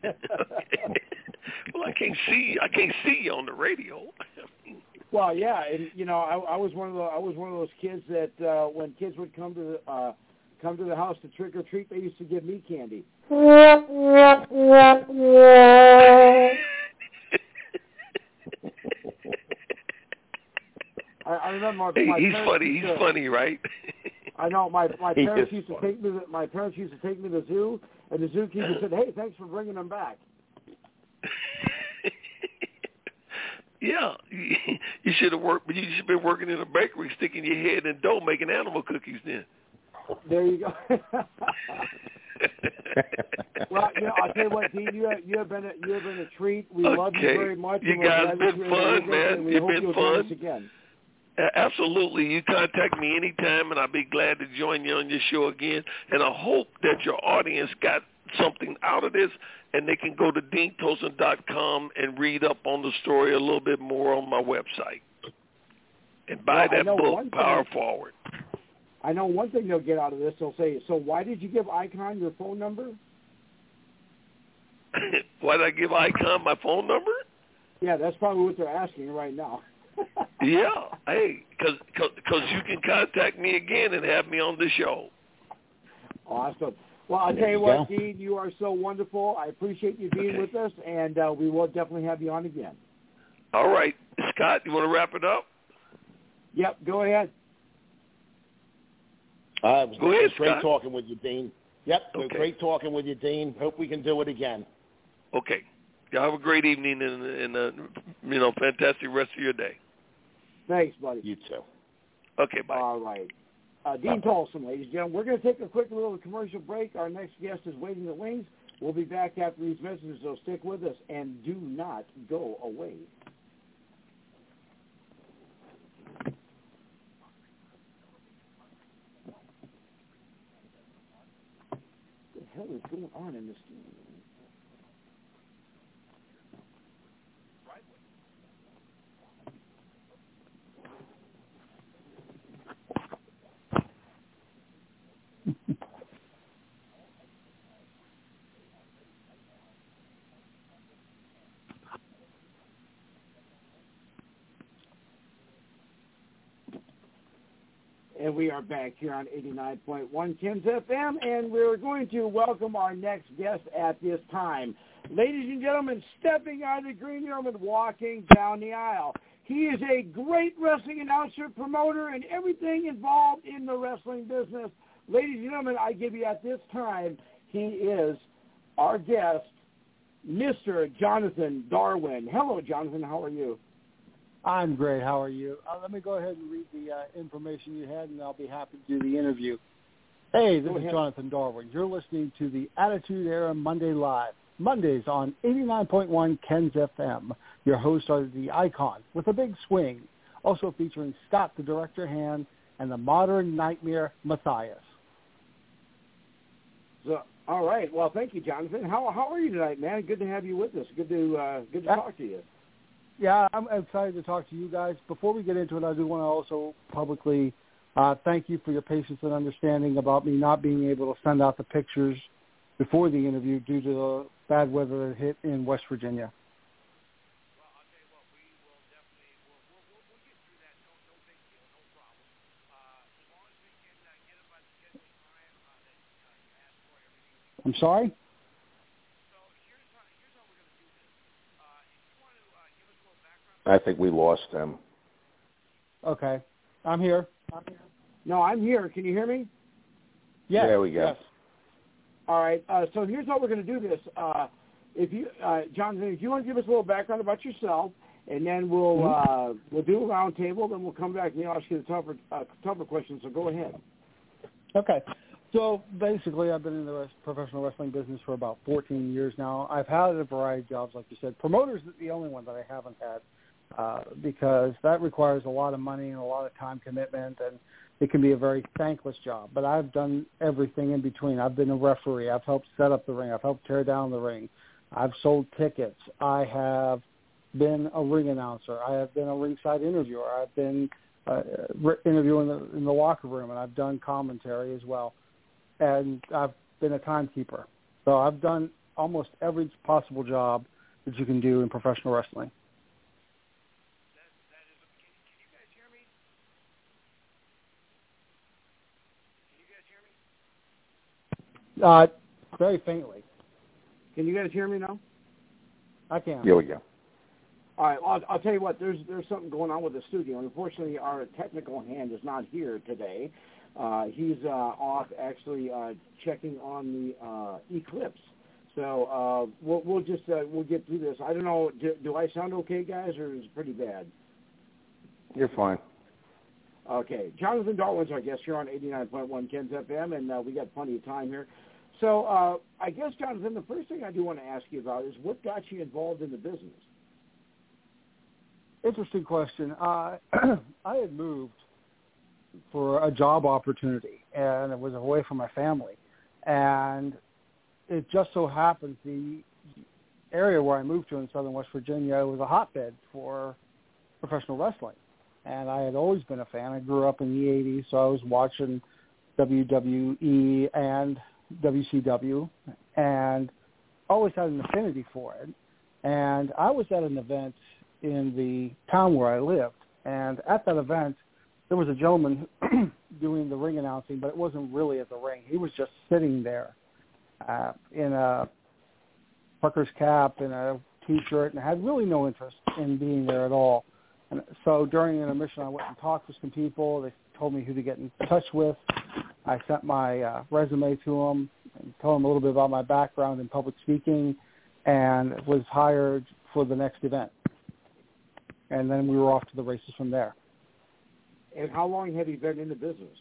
Well, I can't see you on the radio. Well, yeah, and you know, I was one of those kids that when kids would come to the house to trick or treat, they used to give me candy. I remember my he's parents funny. He's funny, right? I know my parents used to take me. My parents used to take me to the zoo, and the zookeeper said, "Hey, thanks for bringing them back." Yeah, you should have worked, but you should have been working in a bakery, sticking your head in dough, making animal cookies. Then. There you go. Well, you know, I'll tell you what, Dean, you have been a treat. We love you very much. You guys have been fun, man. You've been fun. Again. Absolutely. You contact me anytime, and I'll be glad to join you on your show again. And I hope that your audience got something out of this, and they can go to DeanTolson.com and read up on the story a little bit more on my website. And buy that book, Power Forward. I know one thing they'll get out of this. They'll say, so why did you give Icon your phone number? Why did I give Icon my phone number? Yeah, that's probably what they're asking right now. Yeah. Hey, because you can contact me again and have me on the show. Awesome. Well, I'll tell you what, Dean, you are so wonderful. I appreciate you being with us, and we will definitely have you on again. All right. Scott, you want to wrap it up? Yep, go ahead. It was great Scott. talking with you, Dean. Yep, great talking with you, Dean. Hope we can do it again. Okay. Y'all have a great evening and fantastic rest of your day. Thanks, buddy. You too. Okay, bye. All right. Dean Tolson, ladies and gentlemen. We're going to take a quick little commercial break. Our next guest is waiting in the wings. We'll be back after these messages, so stick with us and do not go away. What the hell is going on in this studio? And we are back here on 89.1 Ken's FM, and we're going to welcome our next guest at this time. Ladies and gentlemen, stepping out of the green room and walking down the aisle. He is a great wrestling announcer, promoter, and everything involved in the wrestling business. Ladies and gentlemen, I give you at this time, he is our guest, Mr. Jonathan Darwin. Hello, Jonathan. How are you? I'm great. How are you? Let me go ahead and read the information you had, and I'll be happy to do the interview. Hey, this is Jonathan Darwin. You're listening to the Attitude Era Monday Live, Mondays on 89.1 Ken's FM. Your hosts are the Icon with a big swing, also featuring Scott the Director Hand and the Modern Nightmare Matthias. So, all right. Well, thank you, Jonathan. How are you tonight, man? Good to have you with us. Good to talk to you. Yeah, I'm excited to talk to you guys. Before we get into it, I do want to also publicly thank you for your patience and understanding about me not being able to send out the pictures before the interview due to the bad weather that hit in West Virginia. Well, I'll tell you what, we will definitely, we'll get through that. No big deal, no problem. As long as we can get it by the scheduled time that you asked for, everything. I'm sorry? I think we lost him. Okay. I'm here. No, I'm here. Can you hear me? Yes. There we go. Yes. All right. So here's how we're going to do this. If you, Jonathan, if you want to give us a little background about yourself, and then we'll do a round table, then we'll come back and ask you the tougher questions. So go ahead. Okay. So basically, I've been in the professional wrestling business for about 14 years now. I've had a variety of jobs, like you said. Promoter's the only one that I haven't had because that requires a lot of money and a lot of time commitment, and it can be a very thankless job. But I've done everything in between. I've been a referee. I've helped set up the ring. I've helped tear down the ring. I've sold tickets. I have been a ring announcer. I have been a ringside interviewer. I've been interviewing in the locker room, and I've done commentary as well. And I've been a timekeeper. So I've done almost every possible job that you can do in professional wrestling. Can you guys hear me? Can you guys hear me? Very faintly. Can you guys hear me now? I can. Here we go. All right, I'll tell you what. There's something going on with the studio. Unfortunately, our technical hand is not here today. He's off actually checking on the eclipse. So we'll get through this. I don't know. Do I sound okay, guys, or is it pretty bad? You're fine. Okay. Jonathan Darwin's our guest here on 89.1 Ken's FM, and we got plenty of time here. So I guess, Jonathan, the first thing I do want to ask you about is what got you involved in the business? Interesting question. I had moved for a job opportunity, and it was away from my family. And it just so happens the area where I moved to in southern West Virginia was a hotbed for professional wrestling. And I had always been a fan. I grew up in the 80s, so I was watching WWE and WCW and always had an affinity for it. And I was at an event in the town where I lived. And at that event, there was a gentleman doing the ring announcing, but it wasn't really at the ring. He was just sitting there in a trucker's cap and a T-shirt and had really no interest in being there at all. And so during an intermission, I went and talked to some people. They told me who to get in touch with. I sent my resume to them and told them a little bit about my background in public speaking and was hired for the next event. And then we were off to the races from there. And how long have you been in the business?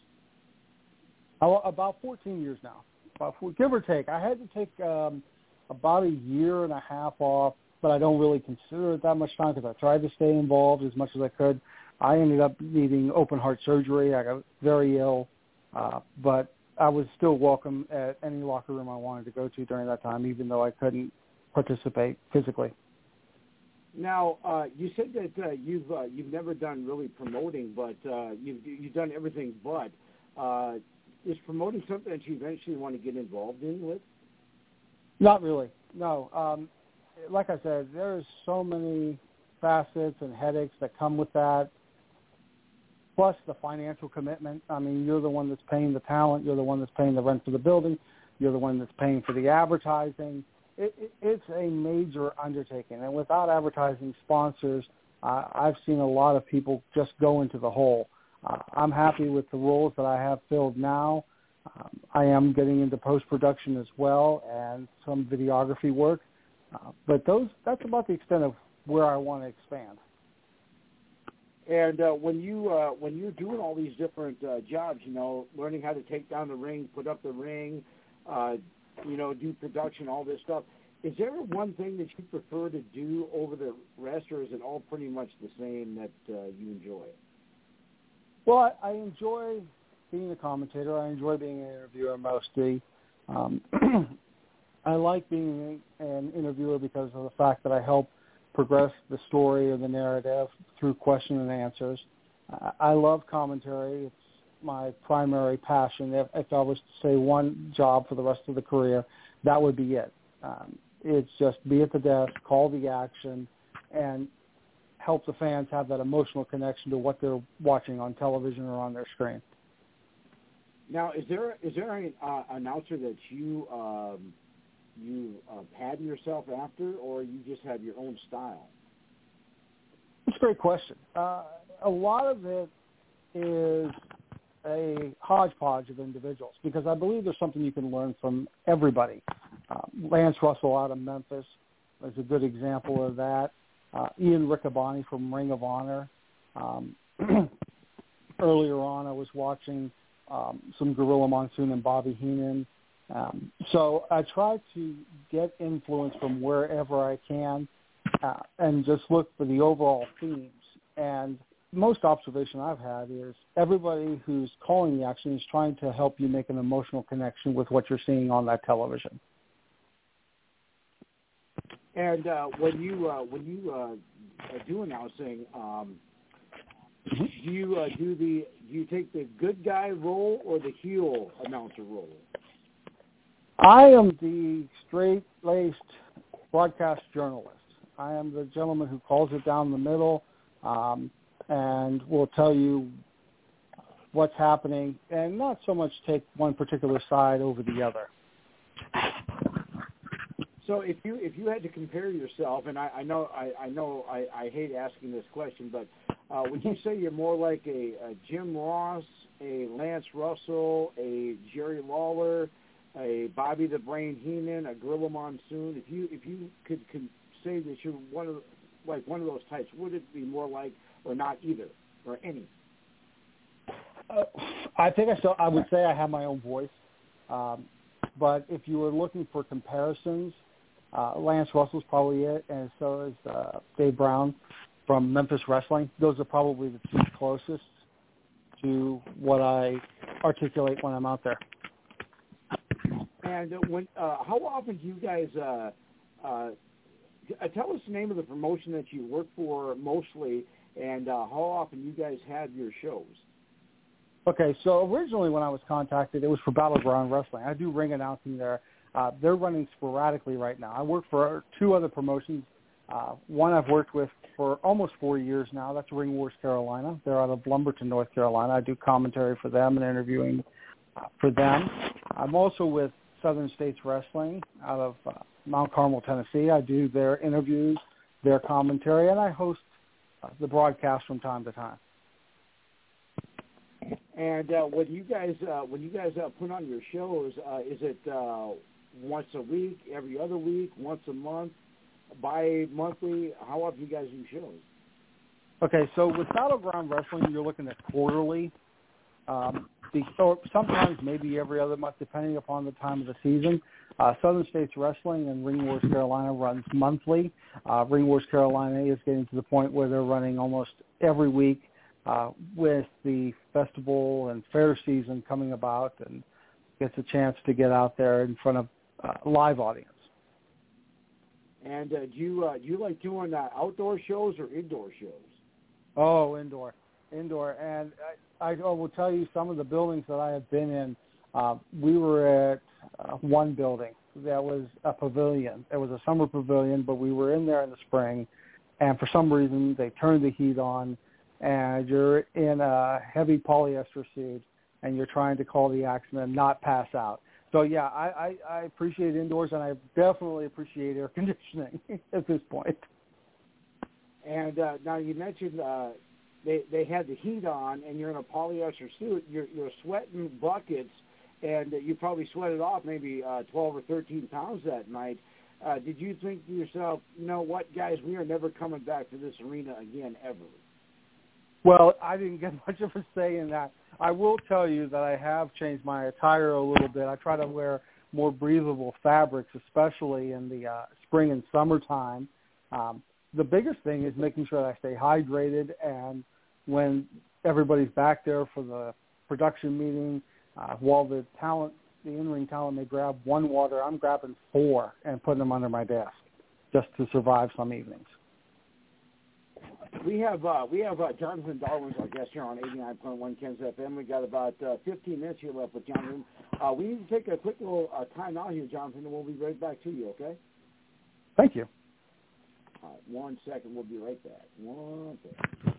About 14 years now, give or take. I had to take about a year and a half off, but I don't really consider it that much time because I tried to stay involved as much as I could. I ended up needing open heart surgery. I got very ill, but I was still welcome at any locker room I wanted to go to during that time, even though I couldn't participate physically. Now, you said that you've never done really promoting, but you've done everything but. Is promoting something that you eventually want to get involved in with? Not really, no. Like I said, there's so many facets and headaches that come with that, plus the financial commitment. I mean, you're the one that's paying the talent. You're the one that's paying the rent for the building. You're the one that's paying for the advertising. It's a major undertaking, and without advertising sponsors, I've seen a lot of people just go into the hole. I'm happy with the roles that I have filled now. I am getting into post-production as well and some videography work, but that's about the extent of where I want to expand. And when you're doing all these different jobs, learning how to take down the ring, put up the ring, do production, all this stuff. Is there one thing that you prefer to do over the rest, or is it all pretty much the same that you enjoy? Well, I enjoy being a commentator. I enjoy being an interviewer mostly. I like being an interviewer because of the fact that I help progress the story or the narrative through question and answers. I love commentary. It's my primary passion. If I was to say one job for the rest of the career, that would be it. It's just be at the desk, call the action, and help the fans have that emotional connection to what they're watching on television or on their screen. Now, is there an announcer that you pattern yourself after, or you just have your own style? That's a great question. A lot of it is a hodgepodge of individuals because I believe there's something you can learn from everybody. Lance Russell out of Memphis is a good example of that. Ian Riccaboni from Ring of Honor. Earlier on, I was watching some Gorilla Monsoon and Bobby Heenan. So I try to get influence from wherever I can and just look for the overall themes. And most observation I've had is everybody who's calling the action is trying to help you make an emotional connection with what you're seeing on that television. And when you do announcing, do you take the good guy role or the heel announcer role? I am the straight-laced broadcast journalist. I am the gentleman who calls it down the middle and will tell you what's happening and not so much take one particular side over the other. So if you had to compare yourself, and I know I hate asking this question, but would you say you're more like a Jim Ross, a Lance Russell, a Jerry Lawler, a Bobby the Brain Heenan, a Gorilla Monsoon? If you could say that you're one of those types, would it be more like or not either or any? I think I would say I have my own voice, but if you were looking for comparisons, Lance Russell's probably it, and so is Dave Brown from Memphis Wrestling. Those are probably the two closest to what I articulate when I'm out there. And how often do you guys tell us the name of the promotion that you work for mostly, and how often you guys have your shows? Okay, so originally when I was contacted, it was for Battleground Wrestling. I do ring announcing there. They're running sporadically right now. I work for two other promotions. One I've worked with for almost 4 years now. That's Ring Wars Carolina. They're out of Lumberton, North Carolina. I do commentary for them and interviewing for them. I'm also with Southern States Wrestling out of Mount Carmel, Tennessee. I do their interviews, their commentary, and I host the broadcast from time to time. And when you guys put on your shows, is it once a week, every other week, once a month, bi-monthly? How often do you guys do shows? Okay, so with Battleground Wrestling, you're looking at quarterly. So sometimes maybe every other month, depending upon the time of the season. Southern States Wrestling and Ring Wars Carolina runs monthly. Ring Wars Carolina is getting to the point where they're running almost every week with the festival and fair season coming about, and gets a chance to get out there in front of a live audience. And do you like doing outdoor shows or indoor shows? Oh, indoor. And I will tell you some of the buildings that I have been in. We were at one building that was a pavilion. It was a summer pavilion, but we were in there in the spring, and for some reason they turned the heat on, and you're in a heavy polyester suit, and you're trying to call the action and not pass out. So, yeah, I appreciate indoors, and I definitely appreciate air conditioning at this point. And now you mentioned they had the heat on, and you're in a polyester suit. You're sweating buckets, and you probably sweated off maybe 12 or 13 pounds that night. Did you think to yourself, you know what, guys, we are never coming back to this arena again ever? Well, I didn't get much of a say in that. I will tell you that I have changed my attire a little bit. I try to wear more breathable fabrics, especially in the spring and summertime. The biggest thing is making sure that I stay hydrated, and when everybody's back there for the production meeting, while the in-ring talent may grab one water, I'm grabbing 4 and putting them under my desk just to survive some evenings. We have Jonathan Darwin's our guest here on 89.1 Ken's FM. We got about 15 minutes here left with Jonathan. We need to take a quick little time out here, Jonathan, and we'll be right back to you, okay? Thank you. All right, 1 second. We'll be right back. 1 second.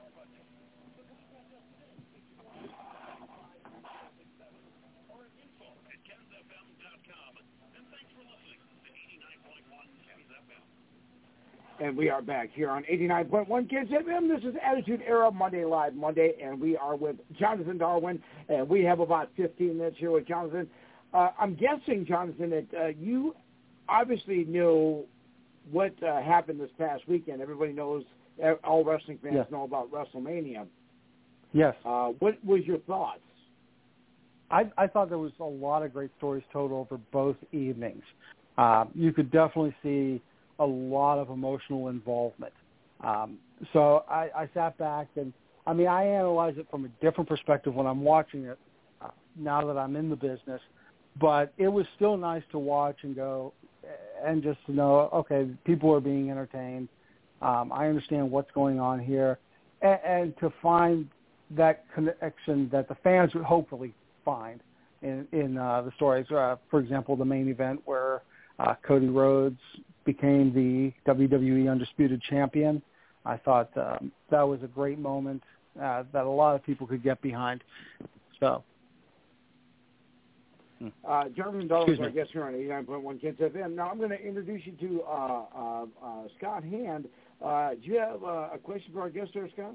And we are back here on 89.1 Kids FM. This is Attitude Era Monday Live Monday, and we are with Jonathan Darwin, and we have about 15 minutes here with Jonathan. I'm guessing, Jonathan, that you obviously knew what happened this past weekend. Everybody knows, all wrestling fans know about WrestleMania. Yes. What was your thoughts? I thought there was a lot of great stories told over both evenings. You could definitely see a lot of emotional involvement. So I sat back and, I analyze it from a different perspective when I'm watching it now that I'm in the business, but it was still nice to watch and go and just to know, okay, people are being entertained. I understand what's going on here, and to find that connection that the fans would hopefully find in the stories. For example, the main event where Cody Rhodes became the WWE Undisputed Champion. I thought that was a great moment that a lot of people could get behind. So, Jonathan Darwin, our guest here on 89.1 Kids FM. Now I'm going to introduce you to Scott Hand. Do you have a question for our guest there, Scott?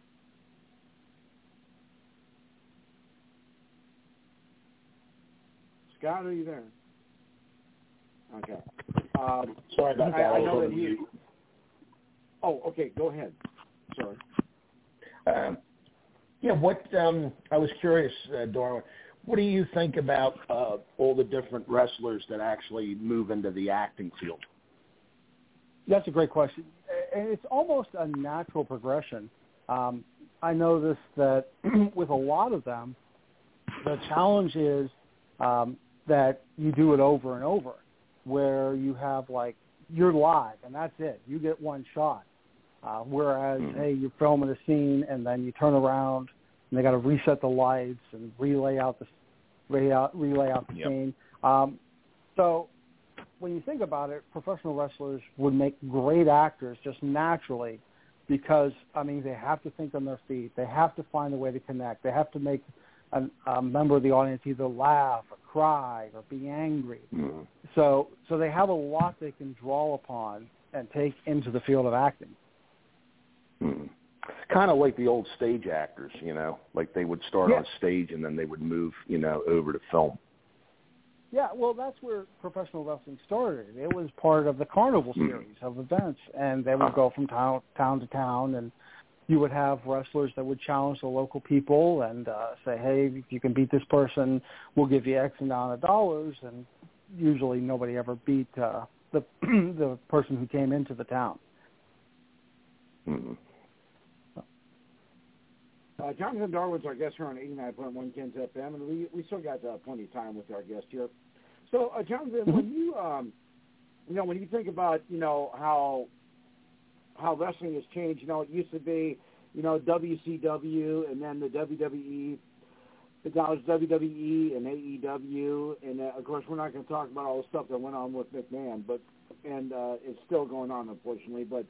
Scott, are you there? Okay. Sorry about that. I know that you. Oh, okay. Go ahead. Sorry. I was curious, Darwin. What do you think about all the different wrestlers that actually move into the acting field? That's a great question, and it's almost a natural progression. I noticed that with a lot of them, the challenge is that you do it over and over, where you have, like, you're live, and that's it. You get one shot. Whereas, hey, you're filming a scene, and then you turn around, and they got to reset the lights and relay out the scene. So when you think about it, professional wrestlers would make great actors just naturally because, they have to think on their feet. They have to find a way to connect. They have to make a member of the audience either laugh or cry or be angry. So they have a lot they can draw upon and take into the field of acting. Kind of like the old stage actors, like they would start on stage and then they would move, over to film. Yeah, well, that's where professional wrestling started. It was part of the Carnival series of events, and they would go from town to town, and you would have wrestlers that would challenge the local people and say, hey, if you can beat this person, we'll give you X amount of dollars, and usually nobody ever beat the person who came into the town. Jonathan Darwin's our guest here on 89.1 Kids FM, and we still got plenty of time with our guest here. So, Jonathan, when you think about, how wrestling has changed, it used to be, WCW and then the WWE. Now it's WWE and AEW, and of course we're not going to talk about all the stuff that went on with McMahon, and it's still going on, unfortunately. But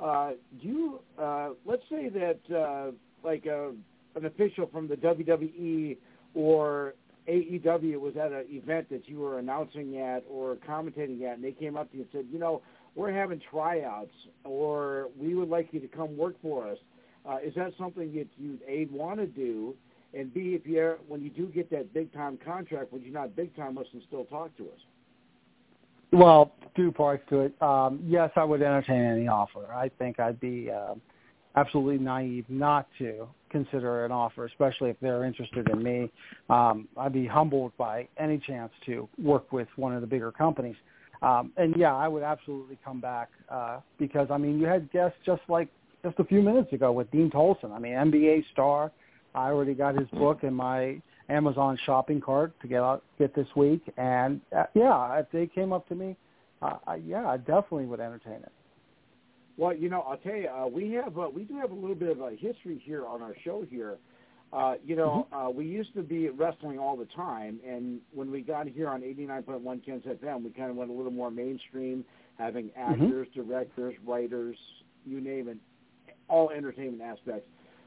let's say that an official from the WWE or AEW was at an event that you were announcing at or commentating at, and they came up to you and said, we're having tryouts, or we would like you to come work for us. Is that something that you'd, A, want to do, and B, when you do get that big-time contract, would you not big-time us and still talk to us? Well, two parts to it. Yes, I would entertain any offer. I think I'd be absolutely naive not to consider an offer, especially if they're interested in me. I'd be humbled by any chance to work with one of the bigger companies. And, yeah, I would absolutely come back because, you had guests just a few minutes ago with Dean Tolson. NBA star. I already got his book in my Amazon shopping cart to get this week. And, if they came up to me, I definitely would entertain it. Well, I'll tell you, we do have a little bit of a history here on our show here. We used to be wrestling all the time, and when we got here on 89.1 Kids FM, we kind of went a little more mainstream, having actors, directors, writers, you name it, all entertainment aspects.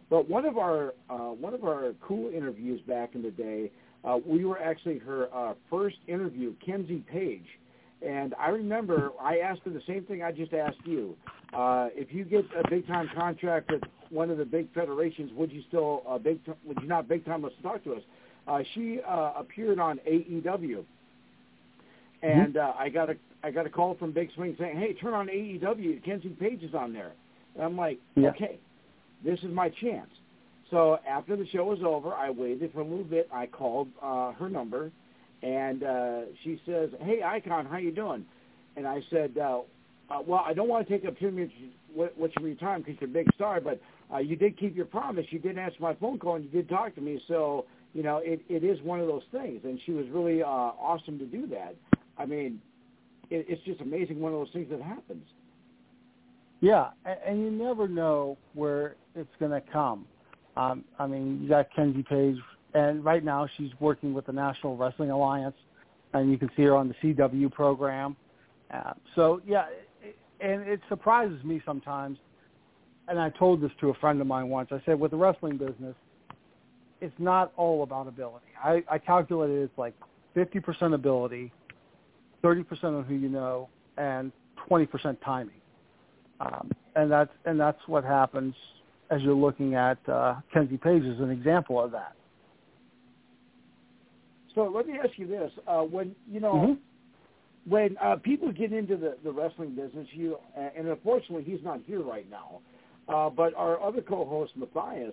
But one of our cool interviews back in the day, we were actually her first interview, Kenzie Page. And I remember I asked her the same thing I just asked you. If you get a big-time contract with one of the big federations, would you not big-time us to talk to us? She appeared on AEW. And I got a call from Big Swing saying, "Hey, turn on AEW. Kenzie Page is on there." And I'm like, "Okay, this is my chance." So after the show was over, I waited for a little bit. I called her number, and she says, "Hey, Icon, how you doing?" And I said, "Well, I don't want to take up too much what's your time because you're a big star, but you did keep your promise. You did answer my phone call, and you did talk to me. So, you know, it is one of those things." And she was really awesome to do that. I mean, it's just amazing, one of those things that happens. Yeah, and you never know where it's going to come. I mean, you got Kenzie Page, and right now she's working with the National Wrestling Alliance, and you can see her on the CW program. So, yeah, and it surprises me sometimes, and I told this to a friend of mine once. I said, with the wrestling business, it's not all about ability. I calculated it's like 50% ability, 30% on who you know, and 20% timing. And that's what happens as you're looking at Kenzie Page as an example of that. So let me ask you this: when when people get into the wrestling business, and unfortunately he's not here right now, but our other co-host Matthias,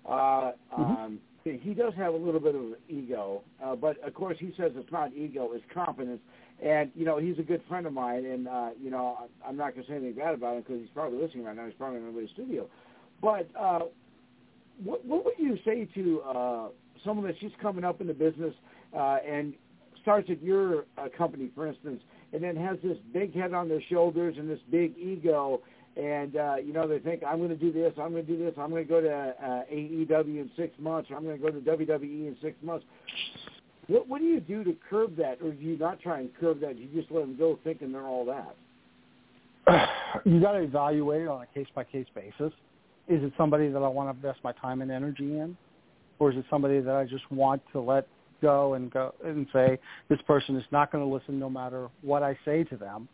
he does have a little bit of an ego, but of course he says it's not ego, it's confidence. And, you know, he's a good friend of mine, and, you know, I'm not going to say anything bad about him because he's probably listening right now. He's probably in the studio. But what would you say to someone that's just coming up in the business and starts at your company, for instance, and then has this big head on their shoulders and this big ego, and, you know, they think, I'm going to do this, I'm going to do this, I'm going to go to AEW in 6 months, or I'm going to go to WWE in 6 months. What do you do to curb that, or do you not try and curb that? You just let them go thinking they're all that? You got to evaluate it on a case-by-case basis. Is it somebody that I want to invest my time and energy in, or is it somebody that I just want to let go and say, this person is not going to listen no matter what I say to them?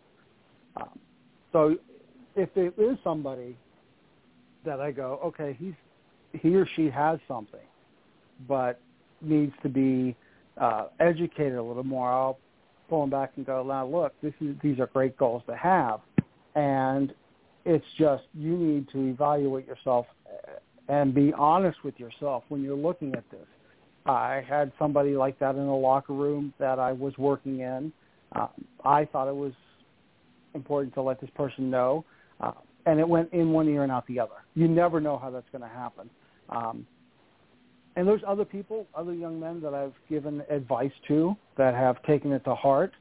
So if it is somebody that I go, okay, he or she has something, but needs to be educated a little more, I'll pull them back and go, now look, these are great goals to have, and it's just you need to evaluate yourself and be honest with yourself when you're looking at this. I had somebody like that in a locker room that I was working in. I thought it was important to let this person know, and it went in one ear and out the other. You never know how that's going to happen. And there's other people, other young men that I've given advice to that have taken it to heart,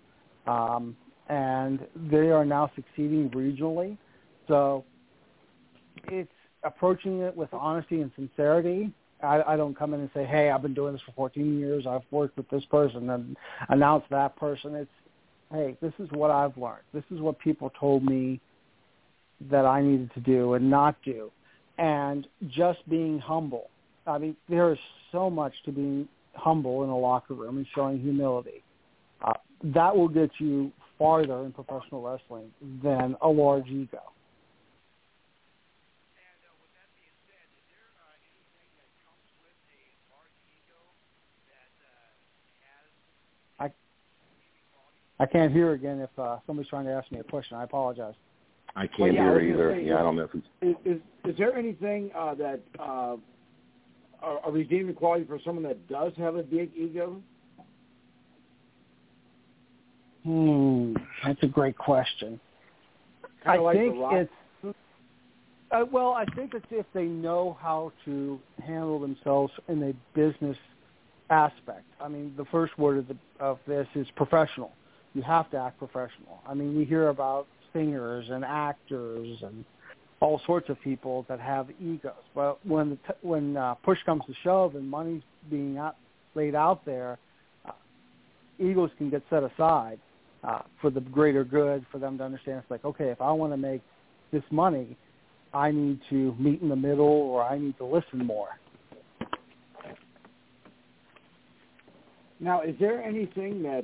and they are now succeeding regionally. So it's approaching it with honesty and sincerity. I don't come in and say, hey, I've been doing this for 14 years. I've worked with this person and announce that person. It's, hey, this is what I've learned. This is what people told me that I needed to do and not do. And just being humble. I mean, there is so much to being humble in a locker room and showing humility. That will get you farther in professional wrestling than a large ego. I can't hear again if somebody's trying to ask me a question. I apologize. I can't hear either. Say, I don't know if it's... Is there anything that a redeeming quality for someone that does have a big ego? That's a great question. I think it's if they know how to handle themselves in a business aspect. I mean, the first word of this is professional. You have to act professional. I mean, we hear about singers and actors and all sorts of people that have egos. But when push comes to shove and money's being laid out there, egos can get set aside for the greater good, for them to understand it's like, okay, if I want to make this money, I need to meet in the middle or I need to listen more. Now, is there anything that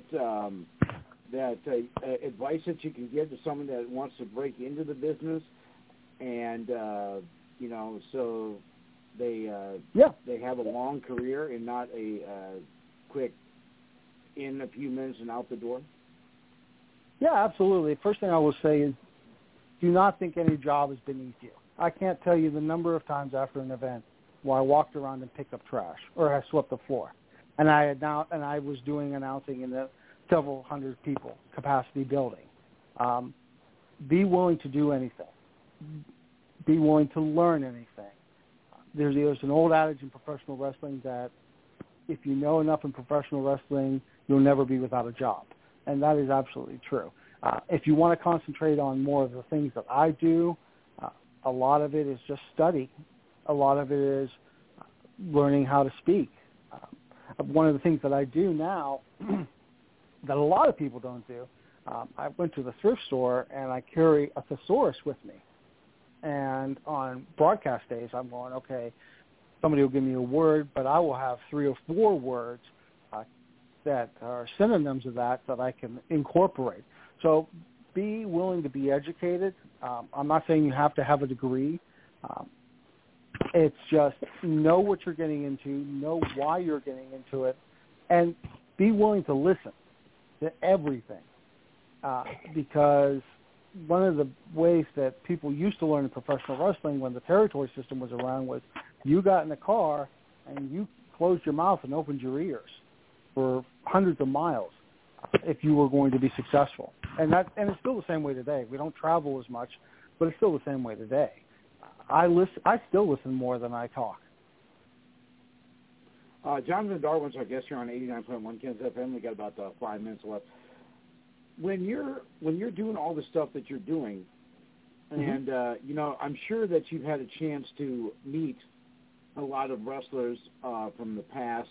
advice that you can give to someone that wants to break into the business, and so they have a long career and not a quick in a few minutes and out the door? Yeah, absolutely. First thing I will say is, do not think any job is beneath you. I can't tell you the number of times after an event where I walked around and picked up trash or I swept the floor. And I was doing announcing in a several hundred people capacity building. Be willing to do anything. Be willing to learn anything. There's an old adage in professional wrestling that if you know enough in professional wrestling, you'll never be without a job. And that is absolutely true. If you want to concentrate on more of the things that I do, a lot of it is just study. A lot of it is learning how to speak. One of the things that I do now that a lot of people don't do, I went to the thrift store and I carry a thesaurus with me. And on broadcast days, I'm going, okay, somebody will give me a word, but I will have 3 or 4 words that are synonyms of that I can incorporate. So be willing to be educated. I'm not saying you have to have a degree. It's just know what you're getting into, know why you're getting into it, and be willing to listen to everything. Because one of the ways that people used to learn in professional wrestling when the territory system was around was you got in the car and you closed your mouth and opened your ears for hundreds of miles if you were going to be successful. And it's still the same way today. We don't travel as much, but it's still the same way today. I still listen more than I talk. Jonathan Darwin's our guest here on 89.1 Ken's FM. We got about 5 minutes left. When you're doing all the stuff that you're doing, and I'm sure that you've had a chance to meet a lot of wrestlers from the past,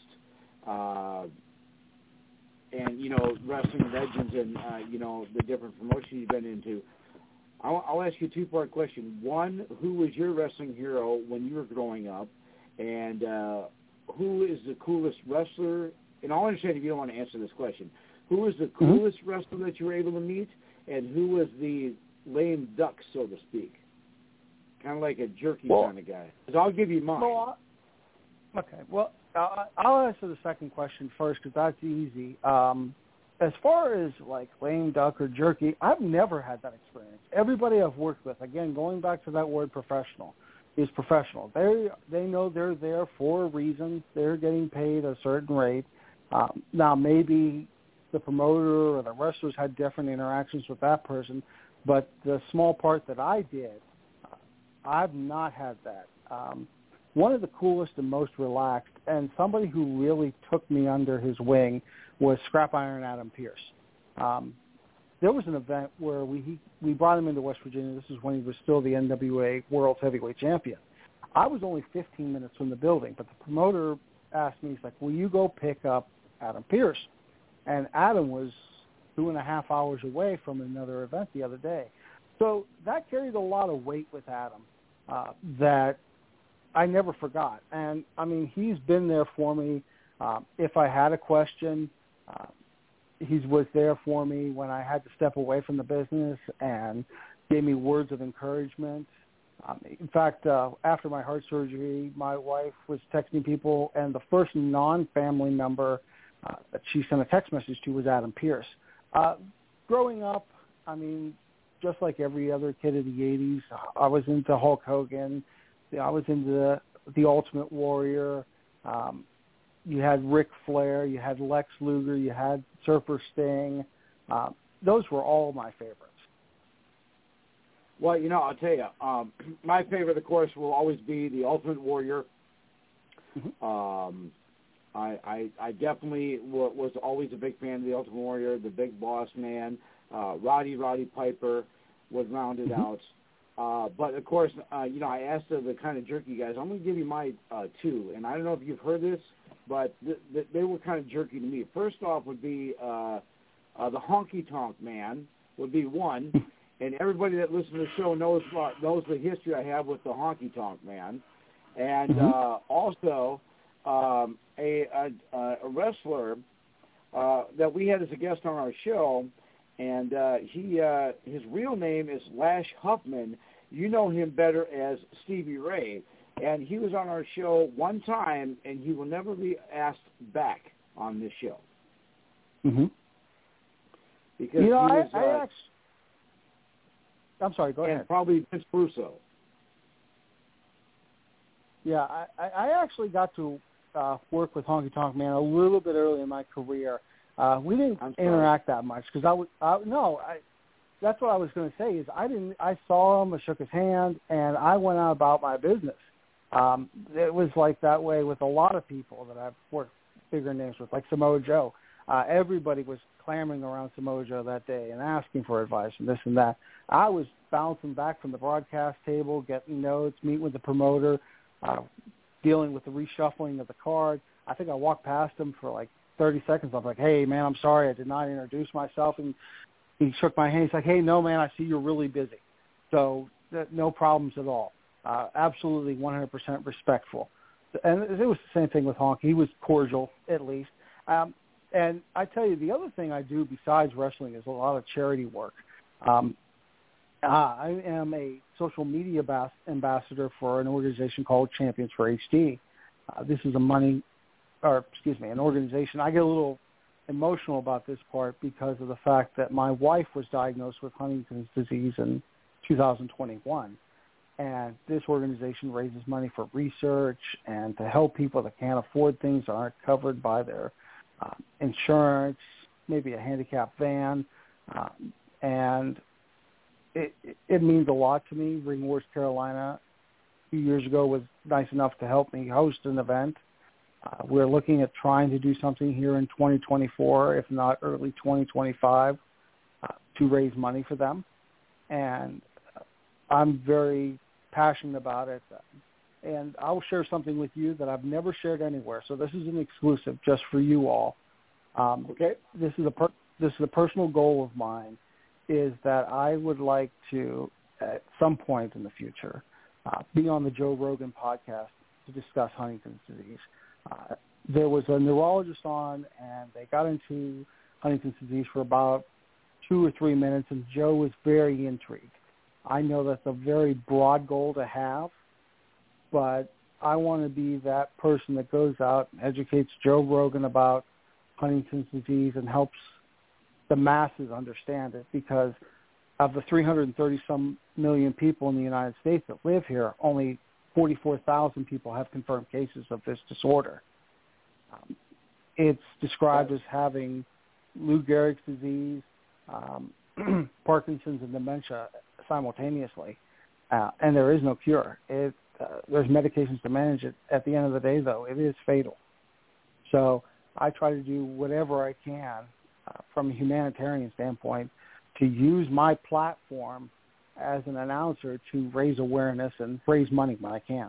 and wrestling legends, and the different promotions you've been into. I'll ask you a 2-part question. One, who was your wrestling hero when you were growing up? And who is the coolest wrestler? And I'll understand if you don't want to answer this question. Who was the coolest wrestler that you were able to meet? And who was the lame duck, so to speak? Kind of like a jerky kind of guy. Because I'll give you mine. Okay. Well, I'll answer the second question first because that's easy. As far as like lame duck or jerky, I've never had that experience. Everybody I've worked with, again, going back to that word professional, is professional. They know they're there for a reason. They're getting paid a certain rate. Now, maybe the promoter or the wrestlers had different interactions with that person, but the small part that I did, I've not had that. One of the coolest and most relaxed, and somebody who really took me under his wing, was Scrap Iron Adam Pearce. There was an event where we brought him into West Virginia. This is when he was still the NWA World Heavyweight Champion. I was only 15 minutes from the building, but the promoter asked me, he's like, will you go pick up Adam Pearce? And Adam was 2.5 hours away from another event the other day. So that carried a lot of weight with Adam that I never forgot. And, I mean, he's been there for me. If I had a question, he was there for me when I had to step away from the business and gave me words of encouragement. In fact, after my heart surgery, my wife was texting people, and the first non-family member that she sent a text message to was Adam Pearce. Growing up, I mean, just like every other kid of the 80s, I was into Hulk Hogan. I was into the Ultimate Warrior. You had Ric Flair. You had Lex Luger. You had Surfer Sting. Those were all my favorites. Well, I'll tell you, my favorite, of course, will always be the Ultimate Warrior. Mm-hmm. I definitely was always a big fan of the Ultimate Warrior, the Big Boss Man. Roddy Piper was rounded out. But, of course, I asked the kind of jerky guys. I'm going to give you my 2. And I don't know if you've heard this, but they were kind of jerky to me. First off would be the Honky Tonk Man would be 1. and everybody that listens to the show knows the history I have with the Honky Tonk Man, and also a wrestler that we had as a guest on our show, and his real name is Lash Huffman. You know him better as Stevie Ray, and he was on our show one time, and he will never be asked back on this show. Mm-hmm. Because he was, I'm sorry, go ahead. And probably Vince Russo. Yeah, I actually got to work with Honky Tonk Man a little bit early in my career. We didn't interact that much because that's what I was going to say is I saw him, I shook his hand, and I went out about my business. It was like that way with a lot of people that I've worked bigger names with, like Samoa Joe. Everybody was clamoring around Samoa Joe that day and asking for advice and this and that. I was bouncing back from the broadcast table, getting notes, meeting with the promoter, dealing with the reshuffling of the card. I think I walked past him for like 30 seconds. I was like, hey, man, I'm sorry I did not introduce myself. And he shook my hand. He's like, hey, no, man, I see you're really busy. So no problems at all. Absolutely 100% respectful. And it was the same thing with Honk. He was cordial, at least. And I tell you, the other thing I do besides wrestling is a lot of charity work. I am a social media ambassador for an organization called Champions for HD. This is an organization. I get a little emotional about this part because of the fact that my wife was diagnosed with Huntington's disease in 2021. And this organization raises money for research and to help people that can't afford things that aren't covered by their insurance, maybe a handicapped van. And it means a lot to me. Ring Wars Carolina a few years ago was nice enough to help me host an event. We're looking at trying to do something here in 2024, if not early 2025, to raise money for them. And I'm very passionate about it. And I'll share something with you that I've never shared anywhere. So this is an exclusive just for you all. Okay. This is a personal goal of mine, is that I would like to, at some point in the future, be on the Joe Rogan podcast to discuss Huntington's disease. There was a neurologist on, and they got into Huntington's disease for about 2 or 3 minutes, and Joe was very intrigued. I know that's a very broad goal to have, but I want to be that person that goes out and educates Joe Rogan about Huntington's disease and helps the masses understand it, because of the 330-some million people in the United States that live here, only 44,000 people have confirmed cases of this disorder. It's described as having Lou Gehrig's disease, Parkinson's, and dementia simultaneously, and there is no cure. There's medications to manage it. At the end of the day, though, it is fatal. So I try to do whatever I can from a humanitarian standpoint to use my platform as an announcer to raise awareness and raise money when I can.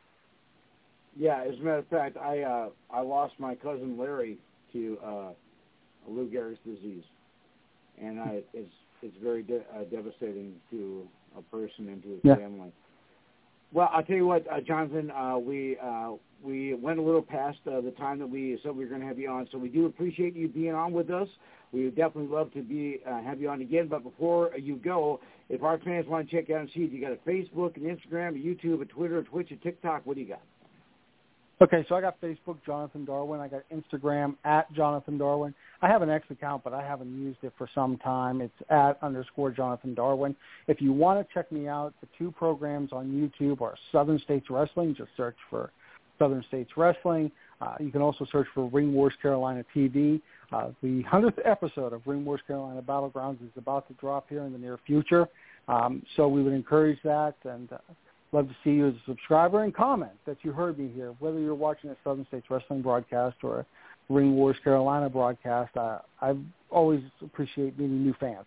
Yeah, as a matter of fact, I lost my cousin Larry to Lou Gehrig's disease, and it's very devastating to a person and to his family. Well, I'll tell you what, Jonathan, we went a little past the time that we said we were going to have you on, so we do appreciate you being on with us. We would definitely love to have you on again, but before you go, if our fans want to check out and see if you got a Facebook, an Instagram, a YouTube, a Twitter, a Twitch, a TikTok, what do you got? Okay, so I got Facebook, Jonathan Darwin. I got Instagram, @Jonathan Darwin. I have an X account, but I haven't used it for some time. It's @_Jonathan Darwin. If you want to check me out, the 2 programs on YouTube are Southern States Wrestling. Just search for Southern States Wrestling. You can also search for Ring Wars Carolina TV. The 100th episode of Ring Wars Carolina Battlegrounds is about to drop here in the near future. So we would encourage that, and love to see you as a subscriber, and comment that you heard me here, whether you're watching a Southern States Wrestling broadcast or a Ring Wars Carolina broadcast. I always appreciate meeting new fans.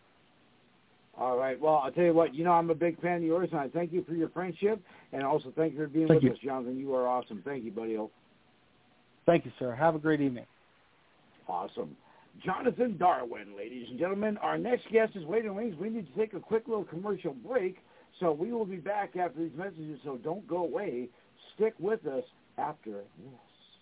All right. Well, I'll tell you what, I'm a big fan of yours, and I thank you for your friendship, and also thank you for being with us, Jonathan. You are awesome. Thank you, buddy. Thank you, sir. Have a great evening. Awesome. Jonathan Darwin. Ladies and gentlemen, our next guest is waiting in the wings. We need to take a quick little commercial break, so we will be back after these messages, so don't go away. Stick with us after this.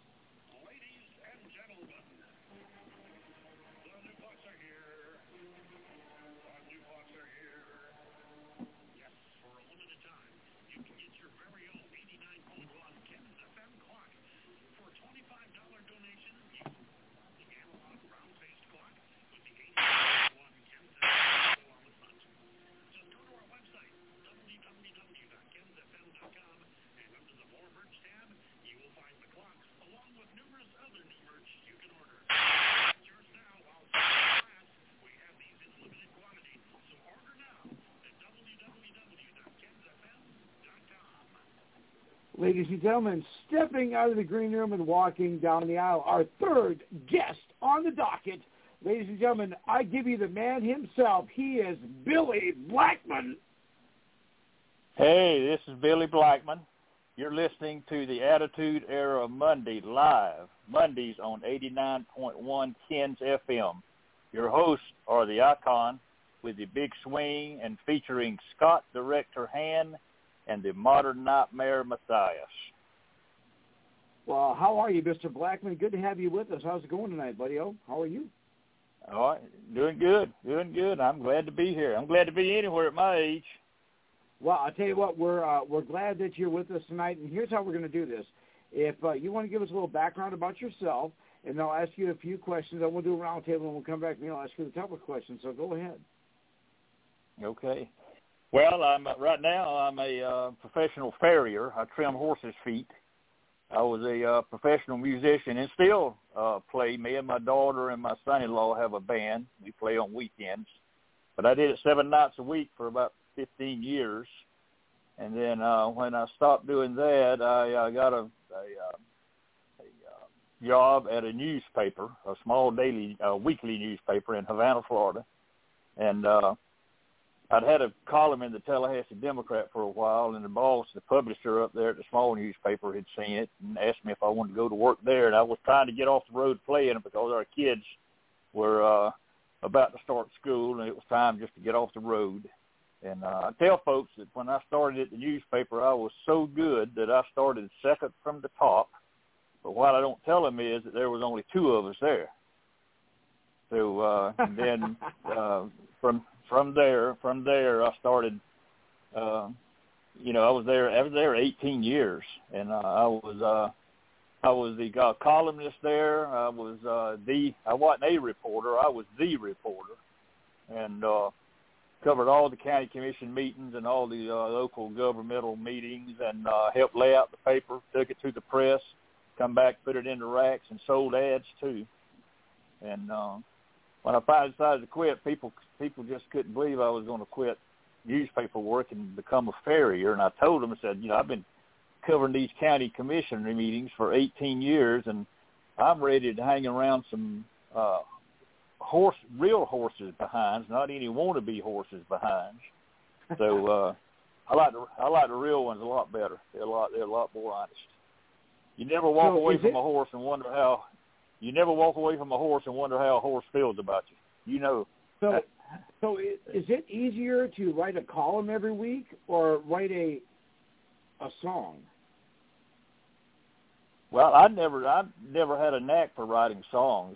Ladies and gentlemen, stepping out of the green room and walking down the aisle, our third guest on the docket. Ladies and gentlemen, I give you the man himself. He is Billy Blackman. Hey, this is Billy Blackman. You're listening to the Attitude Era Monday live, Mondays on 89.1 Ken's FM. Your hosts are the Icon with the big swing and featuring Scott Director Han and the Modern Nightmare Matthias. Well, how are you, Mr. Blackman? Good to have you with us. How's it going tonight, buddy-o? How are you? All right, doing good. I'm glad to be here. I'm glad to be anywhere at my age. Well, I'll tell you what, we're glad that you're with us tonight, and here's how we're going to do this. If you want to give us a little background about yourself, and I'll ask you a few questions, and we'll do a round table, and we'll come back and I'll ask you the tougher questions, so go ahead. Okay. Well, right now I'm a professional farrier. I trim horses' feet. I was a professional musician and still play. Me and my daughter and my son-in-law have a band. We play on weekends. But I did it 7 nights a week for about 15 years. And then when I stopped doing that, I got a job at a newspaper, a small weekly newspaper in Havana, Florida. And I'd had a column in the Tallahassee Democrat for a while, and the boss, the publisher up there at the small newspaper, had seen it and asked me if I wanted to go to work there. And I was trying to get off the road playing because our kids were about to start school, and it was time just to get off the road. And I tell folks that when I started at the newspaper, I was so good that I started second from the top. But what I don't tell them is that there was only 2 of us there. So then from there, I started. I was there 18 years, and I was the columnist there. I wasn't a reporter. I was the reporter, and covered all the county commission meetings and all the local governmental meetings, and helped lay out the paper, took it to the press, come back, put it in the racks, and sold ads too. And when I finally decided to quit, people just couldn't believe I was going to quit newspaper work and become a farrier. And I told them, I said, I've been covering these county commission meetings for 18 years, and I'm ready to hang around some real horses behinds, not any wannabe horses behinds. So I like the real ones a lot better. They're a lot more honest. You never walk away from a horse and wonder how. You never walk away from a horse and wonder how a horse feels about you. So is it easier to write a column every week or write a song? Well, I never had a knack for writing songs.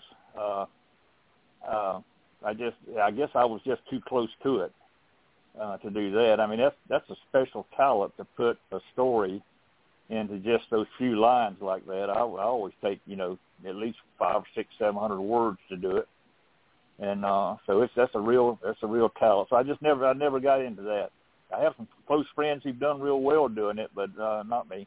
I guess I was just too close to it to do that. I mean, that's a special talent to put a story into just those few lines like that. I always take at least 500, 600, 700 words to do it, and so that's a real talent. So I never got into that. I have some close friends who've done real well doing it, but not me.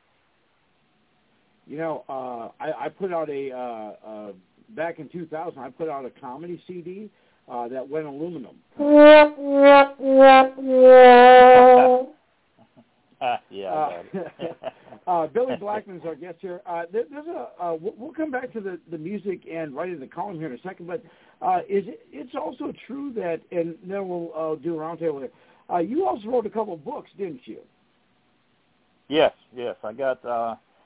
I put out back in 2000. I put out a comedy CD that went aluminum. Billy Blackman's our guest here. We'll come back to the music and writing the column here in a second, but it's also true that, and then we'll do a roundtable here. You also wrote a couple of books, didn't you? Yes. I got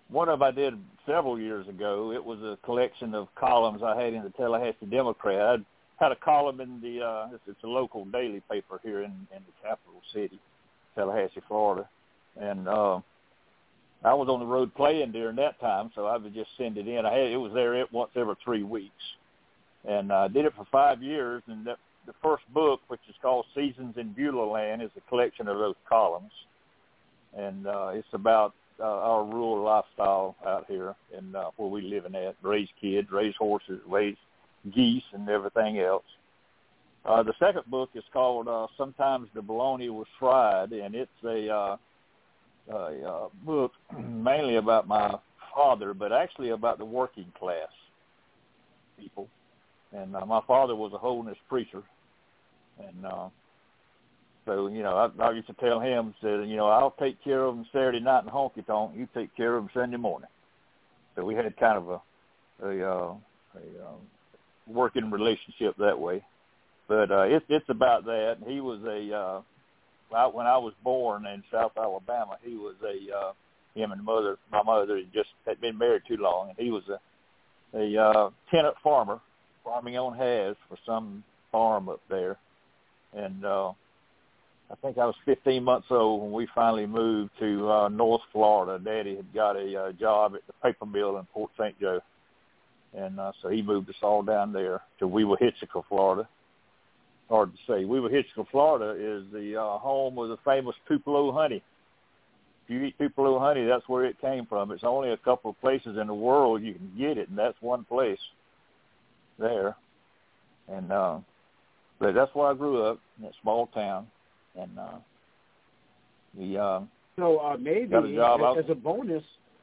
one of them I did several years ago. It was a collection of columns I had in the Tallahassee Democrat. I had a column in the it's a local daily paper here in the capital city, Tallahassee, Florida, and I was on the road playing during that time, so I would just send it in. It was there once every 3 weeks, and I did it for 5 years. And the first book, which is called Seasons in Beulah Land, is a collection of those columns, and it's about our rural lifestyle out here and where we living at, raise kids, raise horses, raise geese, and everything else. The second book is called Sometimes the Bologna Was Fried, and it's a book mainly about my father, but actually about the working class people. And my father was a holiness preacher, and so, I used to tell him, said, I'll take care of them Saturday night in honky-tonk, you take care of them Sunday morning. So we had kind of a working relationship that way. But it's about that. He was when I was born in South Alabama, he was him and my mother had been married too long, and he was a tenant farmer, farming on has for some farm up there. And I think I was 15 months old when we finally moved to North Florida. Daddy had got a job at the paper mill in Port St. Joe, and so he moved us all down there to Weaver Hitchical, Florida. Hard to say. Weaver Hitchical, Florida is the home of the famous Tupelo honey. If you eat Tupelo honey, that's where it came from. It's only a couple of places in the world you can get it, and that's one place there. And but that's where I grew up, in that small town. And we maybe got a job as a bonus,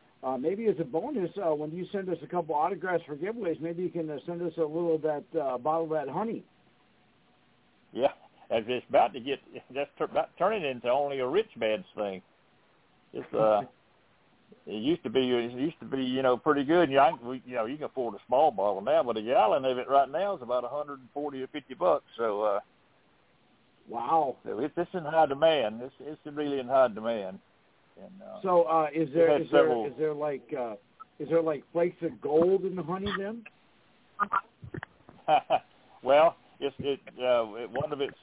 when you send us a couple autographs for giveaways, maybe you can send us a little of that bottle of that honey. Yeah, as it's about to get, that's about turning into only a rich man's thing. It's it used to be pretty good. You can afford a small bottle now, but a gallon of it right now is about $140 or $50. So. Wow! So it's in high demand. It's really in high demand. And, so is there like flakes of gold in the honey then? Well, one of its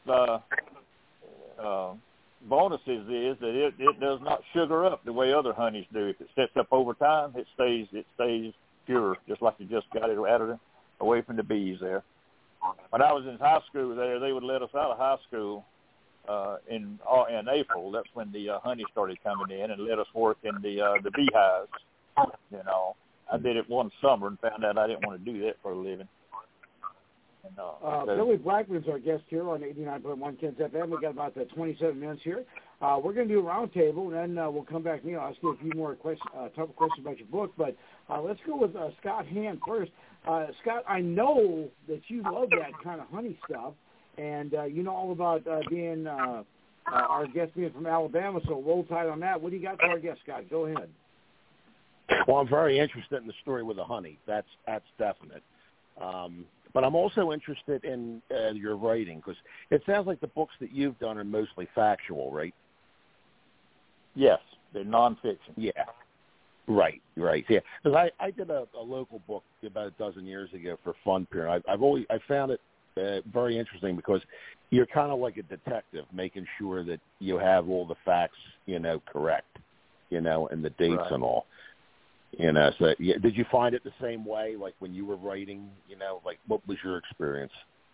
bonuses is that it does not sugar up the way other honeys do. If it sets up over time, it stays pure, just like you just got it away from the bees there. When I was in high school there, they would let us out of high school in April. That's when the honey started coming in, and let us work in the beehives. I did it one summer and found out I didn't want to do that for a living. And, Billy Blackman's our guest here on 89.1 Kens FM. We got about 27 minutes here. We're going to do a roundtable, and then we'll come back. I'll ask you a few more tough questions about your book. But let's go with Scott Hand first. Scott, I know that you love that kind of honey stuff, and you know all about being our guest being from Alabama, so roll tide on that. What do you got for our guest, Scott? Go ahead. Well, I'm very interested in the story with the honey. That's definite. But I'm also interested in your writing, because it sounds like the books that you've done are mostly factual, right? Yes, they're nonfiction. Yeah. Right. Yeah, because I did a local book about a dozen years ago for Fun Period. I found it very interesting because you're kind of like a detective, making sure that you have all the facts, correct, and the dates right. and all. So did you find it the same way, like when you were writing? Like what was your experience?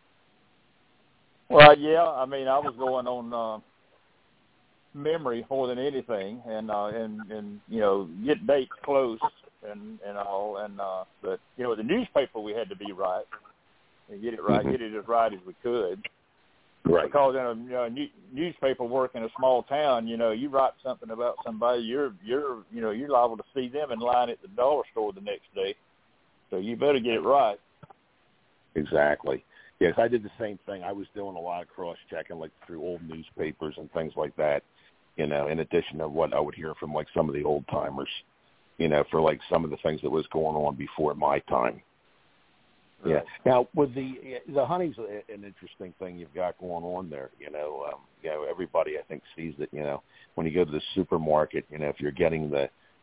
Well, yeah, I mean, I was going on memory more than anything, and get dates close and all, but the newspaper we had to be right and get it right, get it as right as we could. Right. Because in a newspaper work in a small town, you write something about somebody, you're liable to see them in line at the dollar store the next day. So you better get it right. Exactly. Yes, I did the same thing. I was doing a lot of cross-checking, like through old newspapers and things like that, in addition to what I would hear from, like, some of the old-timers, for, like, some of the things that was going on before my time. Right. Yeah. Now, with the honey's an interesting thing you've got going on there. Everybody I think sees that. When you go to the supermarket, if you're getting the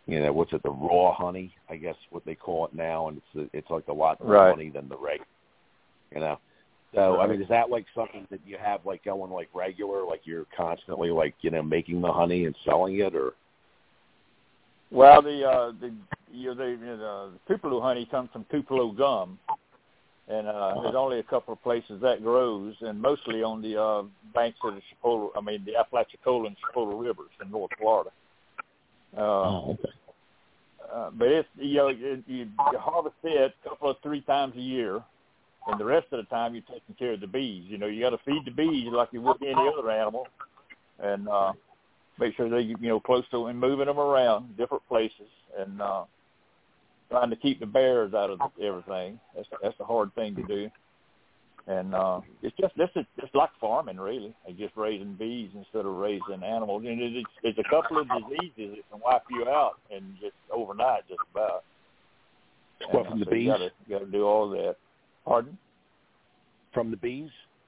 what's it, the raw honey, I guess what they call it now, and it's like a lot more Right. honey than the regular, So, Right. I mean, is that like something that you have like going like regular, like you're constantly like, making the honey and selling it, or? Well, the Tupelo honey comes from Tupelo gum, and there's only a couple of places that grows, and mostly on the banks of the Apalachicola and Chipola rivers in North Florida. Okay. But it's you harvest it a couple of 3 times a year, and the rest of the time you're taking care of the bees. You got to feed the bees like you would any other animal, and make sure they close to and moving them around different places, and trying to keep the bears out of everything. That's a hard thing to do, and it's like farming really. It's just raising bees instead of raising animals. And it's a couple of diseases that can wipe you out and just overnight, just about. What, from the bees? You got to do all that. Pardon? From the bees?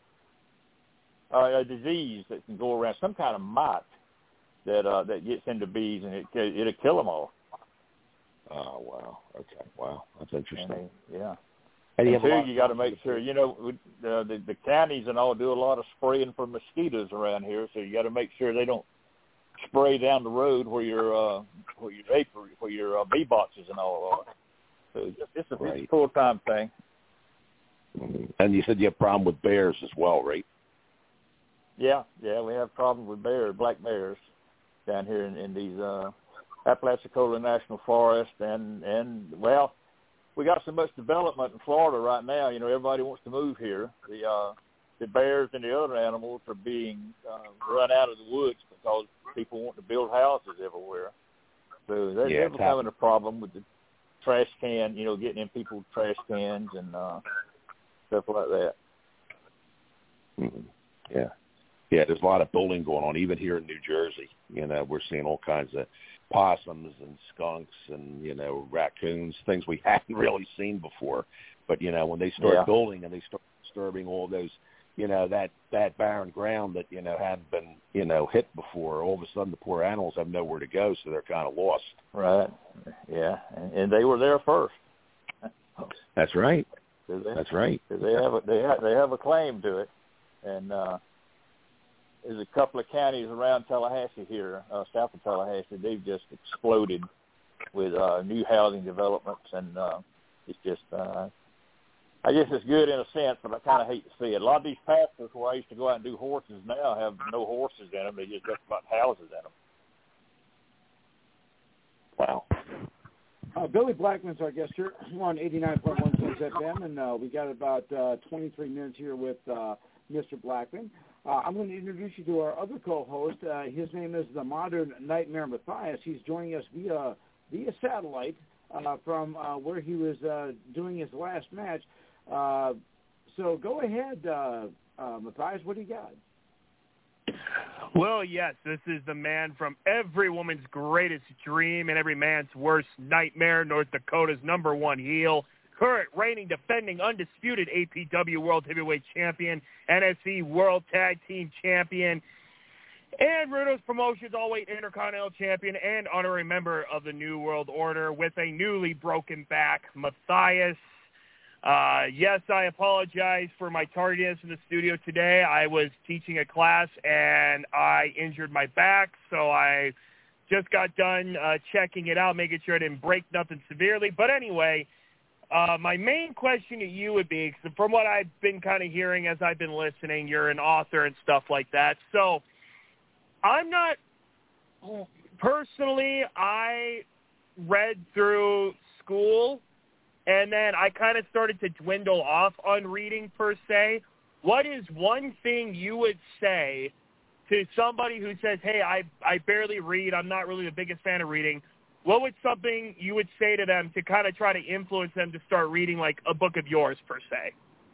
A disease that can go around, some kind of mite that gets into bees, and it'll kill them all. Oh, wow. Okay. Wow. That's interesting. Yeah. And you got to make sure, the counties and all do a lot of spraying for mosquitoes around here, so you got to make sure they don't spray down the road where your bee boxes and all are. So it's a full-time thing. And you said you have a problem with bears as well, right? Yeah, we have problems with black bears down here in these Apalachicola National Forest, and we got so much development in Florida right now. Everybody wants to move here. The bears and the other animals are being run out of the woods because people want to build houses everywhere. So they're having a problem with the trash can, getting in people's trash cans and stuff like that. Mm-hmm. Yeah. Yeah, there's a lot of building going on, even here in New Jersey. We're seeing all kinds of possums and skunks and, raccoons, things we hadn't really seen before. But, when they start building and they start disturbing all those, that barren ground that, hadn't been, hit before, all of a sudden the poor animals have nowhere to go, so they're kind of lost. Right. Yeah, and they were there first. That's right. That's right. They have a claim to it, and there's a couple of counties around Tallahassee here, south of Tallahassee. They've just exploded with new housing developments, and it's just, I guess it's good in a sense, but I kind of hate to see it. A lot of these pastures where I used to go out and do horses now have no horses in them. They just got houses in them. Wow. Billy Blackman's our guest here. We're on 89.1 Kings FM, and we got about 23 minutes here with Mr. Blackman. I'm going to introduce you to our other co-host. His name is the Modern Nightmare Matthias. He's joining us via satellite from where he was doing his last match. So go ahead, Matthias. What do you got? Well, yes, this is the man from every woman's greatest dream and every man's worst nightmare, North Dakota's #1 heel, current reigning, defending, undisputed APW World Heavyweight Champion, NSC World Tag Team Champion, and Rudos Promotions All-Weight Intercontinental Champion and honorary member of the New World Order with a newly broken back, Matthias. Yes, I apologize for my tardiness in the studio today. I was teaching a class, and I injured my back, so I just got done checking it out, making sure I didn't break nothing severely. But anyway, my main question to you would be, from what I've been kind of hearing as I've been listening, you're an author and stuff like that. So I'm not – personally, I read through school, and then I kind of started to dwindle off on reading per se. What is one thing you would say to somebody who says, hey, I barely read, I'm not really the biggest fan of reading? What would something you would say to them to kind of try to influence them to start reading like a book of yours per se?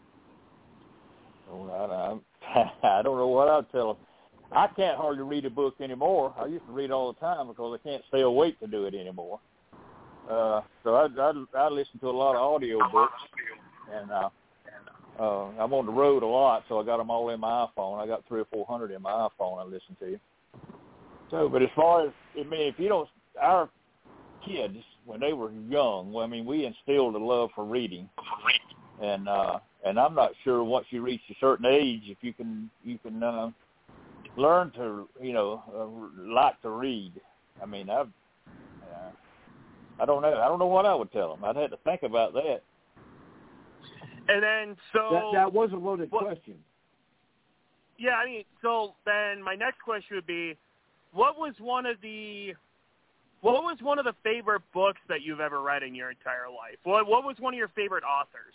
I don't know what I'd tell them. I can't hardly read a book anymore. I used to read all the time because I can't stay awake to do it anymore. So I listen to a lot of audio books, and I'm on the road a lot, so I got them all in my iPhone. I got 300 or 400 in my iPhone I listen to. So, but as far as, I mean, if you don't, kids when they were young. Well, I mean, we instilled a love for reading, and I'm not sure once you reach a certain age if you can learn to like to read. I mean, I don't know. I don't know what I would tell them. I'd have to think about that. And then that was a loaded question. Yeah, I mean, so then my next question would be, what was one of the favorite books that you've ever read in your entire life? What was one of your favorite authors?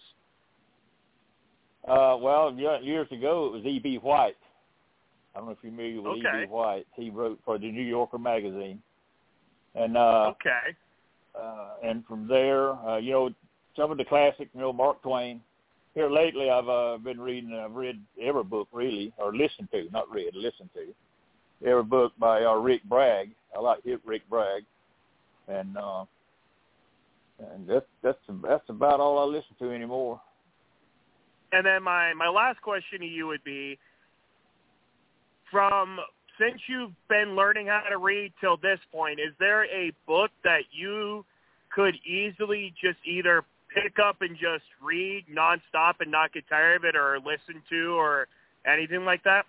Well, years ago it was E.B. White. I don't know if you're familiar with E.B. White. He wrote for the New Yorker magazine, and and from there, some of the classics, Mark Twain. Here lately, I've been reading. I've read every book really, or listened to, not read, listened to every book by Rick Bragg. I like Rick Bragg, and that's about all I listen to anymore. And then my last question to you would be, since you've been learning how to read till this point, is there a book that you could easily just either pick up and just read nonstop and not get tired of it, or listen to, or anything like that?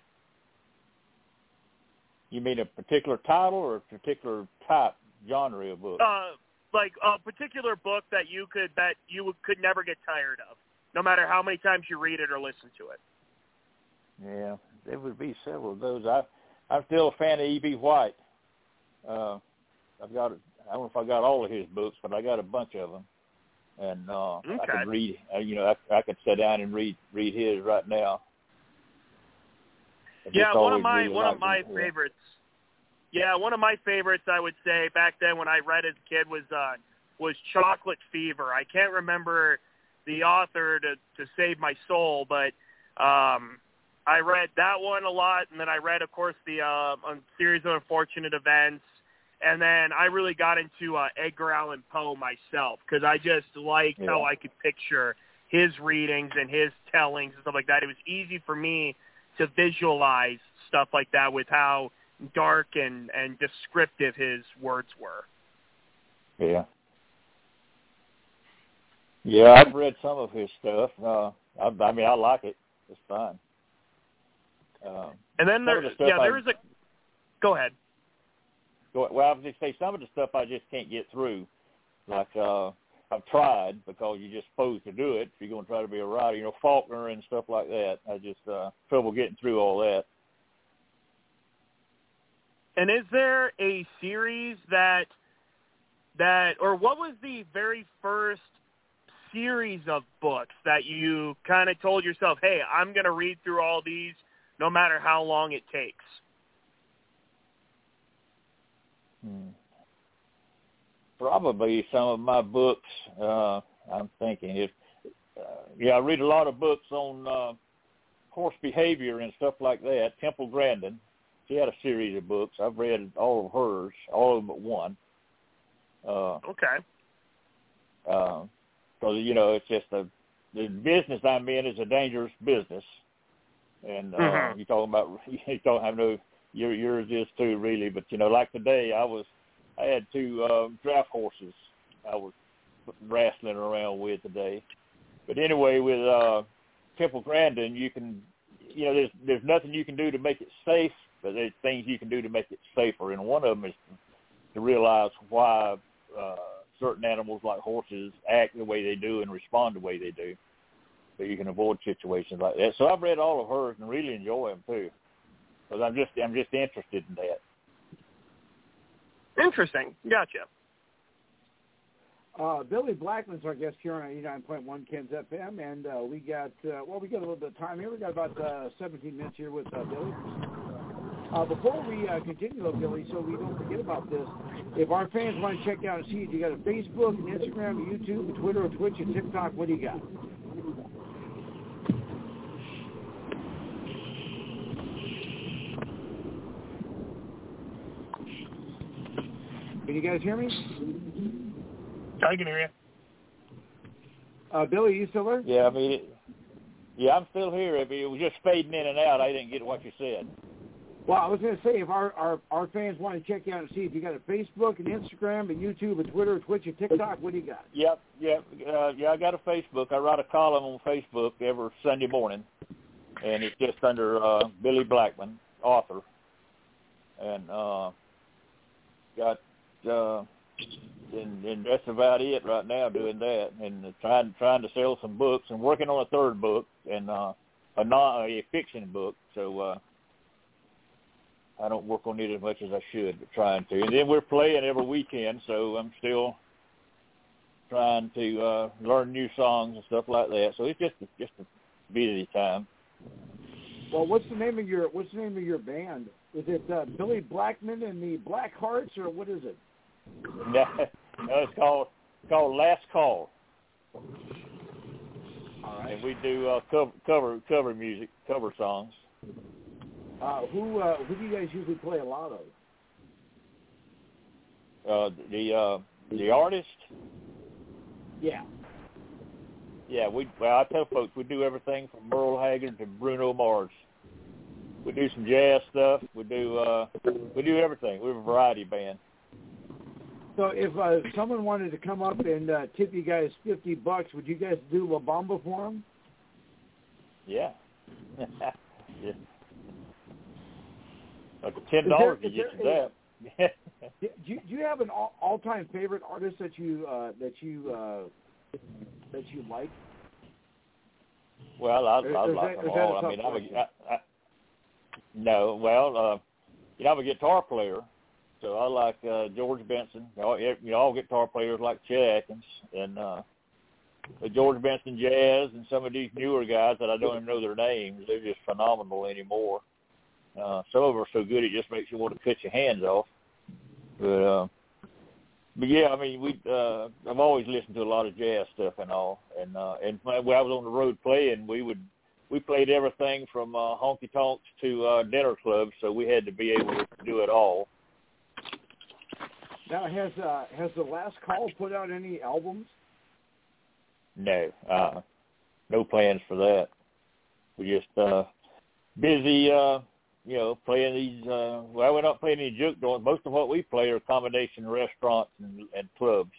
You mean a particular title or a particular type, genre of book? Like a particular book that you could never get tired of, no matter how many times you read it or listen to it. Yeah, there would be several of those. I'm still a fan of E.B. White. I don't know if I got all of his books, but I got a bunch of them. And I could read. I could sit down and read his right now. Yeah, one of my favorites. Yeah, one of my favorites, I would say, back then when I read as a kid was Chocolate Fever. I can't remember the author to save my soul, but I read that one a lot, and then I read, of course, the Series of Unfortunate Events. And then I really got into Edgar Allan Poe myself, because I just liked how I could picture his readings and his tellings and stuff like that. It was easy for me to visualize stuff like that with how dark and descriptive his words were. Yeah. Yeah, I've read some of his stuff. I mean, I like it. It's fine. And then there is a... Go ahead. Well, I was just say some of the stuff I just can't get through. Like I've tried, because you're just supposed to do it if you're going to try to be a writer. Faulkner and stuff like that. I just trouble getting through all that. And is there a series that or what was the very first series of books that you kind of told yourself, hey, I'm going to read through all these no matter how long it takes? Probably some of my books. I'm thinking I read a lot of books on horse behavior and stuff like that. Temple Grandin, she had a series of books. I've read all of hers, all of them but one. Okay. So it's just the business I'm in is a dangerous business, and you're talking about I know yours is too, really. But like today, I had two draft horses I was wrestling around with today. But anyway, with Temple Grandin, you can, there's nothing you can do to make it safe, but there's things you can do to make it safer. And one of them is to realize why certain animals like horses act the way they do and respond the way they do, so you can avoid situations like that. So I've read all of hers and really enjoy them too, because I'm just interested in that. Interesting. Gotcha. Billy Blackman's our guest here on 89.1 Ken's FM, and we got a little bit of time here. We got about 17 minutes here with Billy. Before we continue, though, Billy, so we don't forget about this, if our fans want to check out and see it, you got a Facebook, an Instagram, a YouTube, a Twitter, a Twitch, a TikTok. What do you got? Can you guys hear me? I can hear you. Billy, are you still there? Yeah, I'm still here. It was just fading in and out. I didn't get what you said. Well, I was going to say, if our fans want to check you out and see if you got a Facebook, an Instagram, a YouTube, a Twitter, a Twitch, a TikTok, what do you got? Yep. I got a Facebook. I write a column on Facebook every Sunday morning, and it's just under Billy Blackman, author, and and that's about it right now. Doing that and trying to sell some books and working on a third book and a fiction book. So. I don't work on it as much as I should, but trying to. And then we're playing every weekend, so I'm still trying to learn new songs and stuff like that. So it's just a busy time. Well, what's the name of your band? Is it Billy Blackman and the Black Hearts, or what is it? No, it's called Last Call. All right. And we do cover music, cover songs. Who do you guys usually play a lot of? The artist? Yeah. Yeah, I tell folks we do everything from Merle Haggard to Bruno Mars. We do some jazz stuff. We do everything. We're a variety band. So if someone wanted to come up and tip you guys $50, would you guys do La Bamba for them? Yeah. Yeah. $10 to get you that. Do you have an all-time favorite artist that you like? Well, I like them all. I mean, I'm a guitar player, so I like George Benson. All guitar players like Chet Atkins and the George Benson Jazz and some of these newer guys that I don't even know their names. They're just phenomenal anymore. Some of them are so good it just makes you want to cut your hands off. But yeah, I mean, I've always listened to a lot of jazz stuff and all. And when I was on the road playing, we played everything from honky tonks to dinner clubs, so we had to be able to do it all. Now, has the Last Call put out any albums? No, no plans for that. We just busy. Playing these, we're not playing any juke joints. Most of what we play are accommodation restaurants and clubs.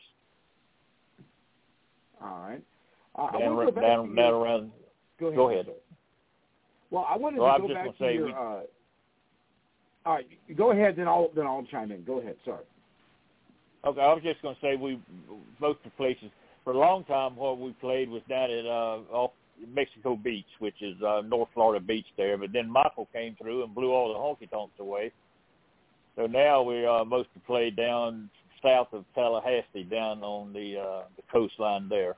All right. Down around. Go ahead. Well, I wanted to go back to your. All right, go ahead. Then I'll chime in. Go ahead. Sorry. Okay, I was just going to say most of the places for a long time what we played was down at off Mexico Beach, which is North Florida Beach there. But then Michael came through and blew all the honky tonks away. So now we mostly play down south of Tallahassee, down on the coastline there.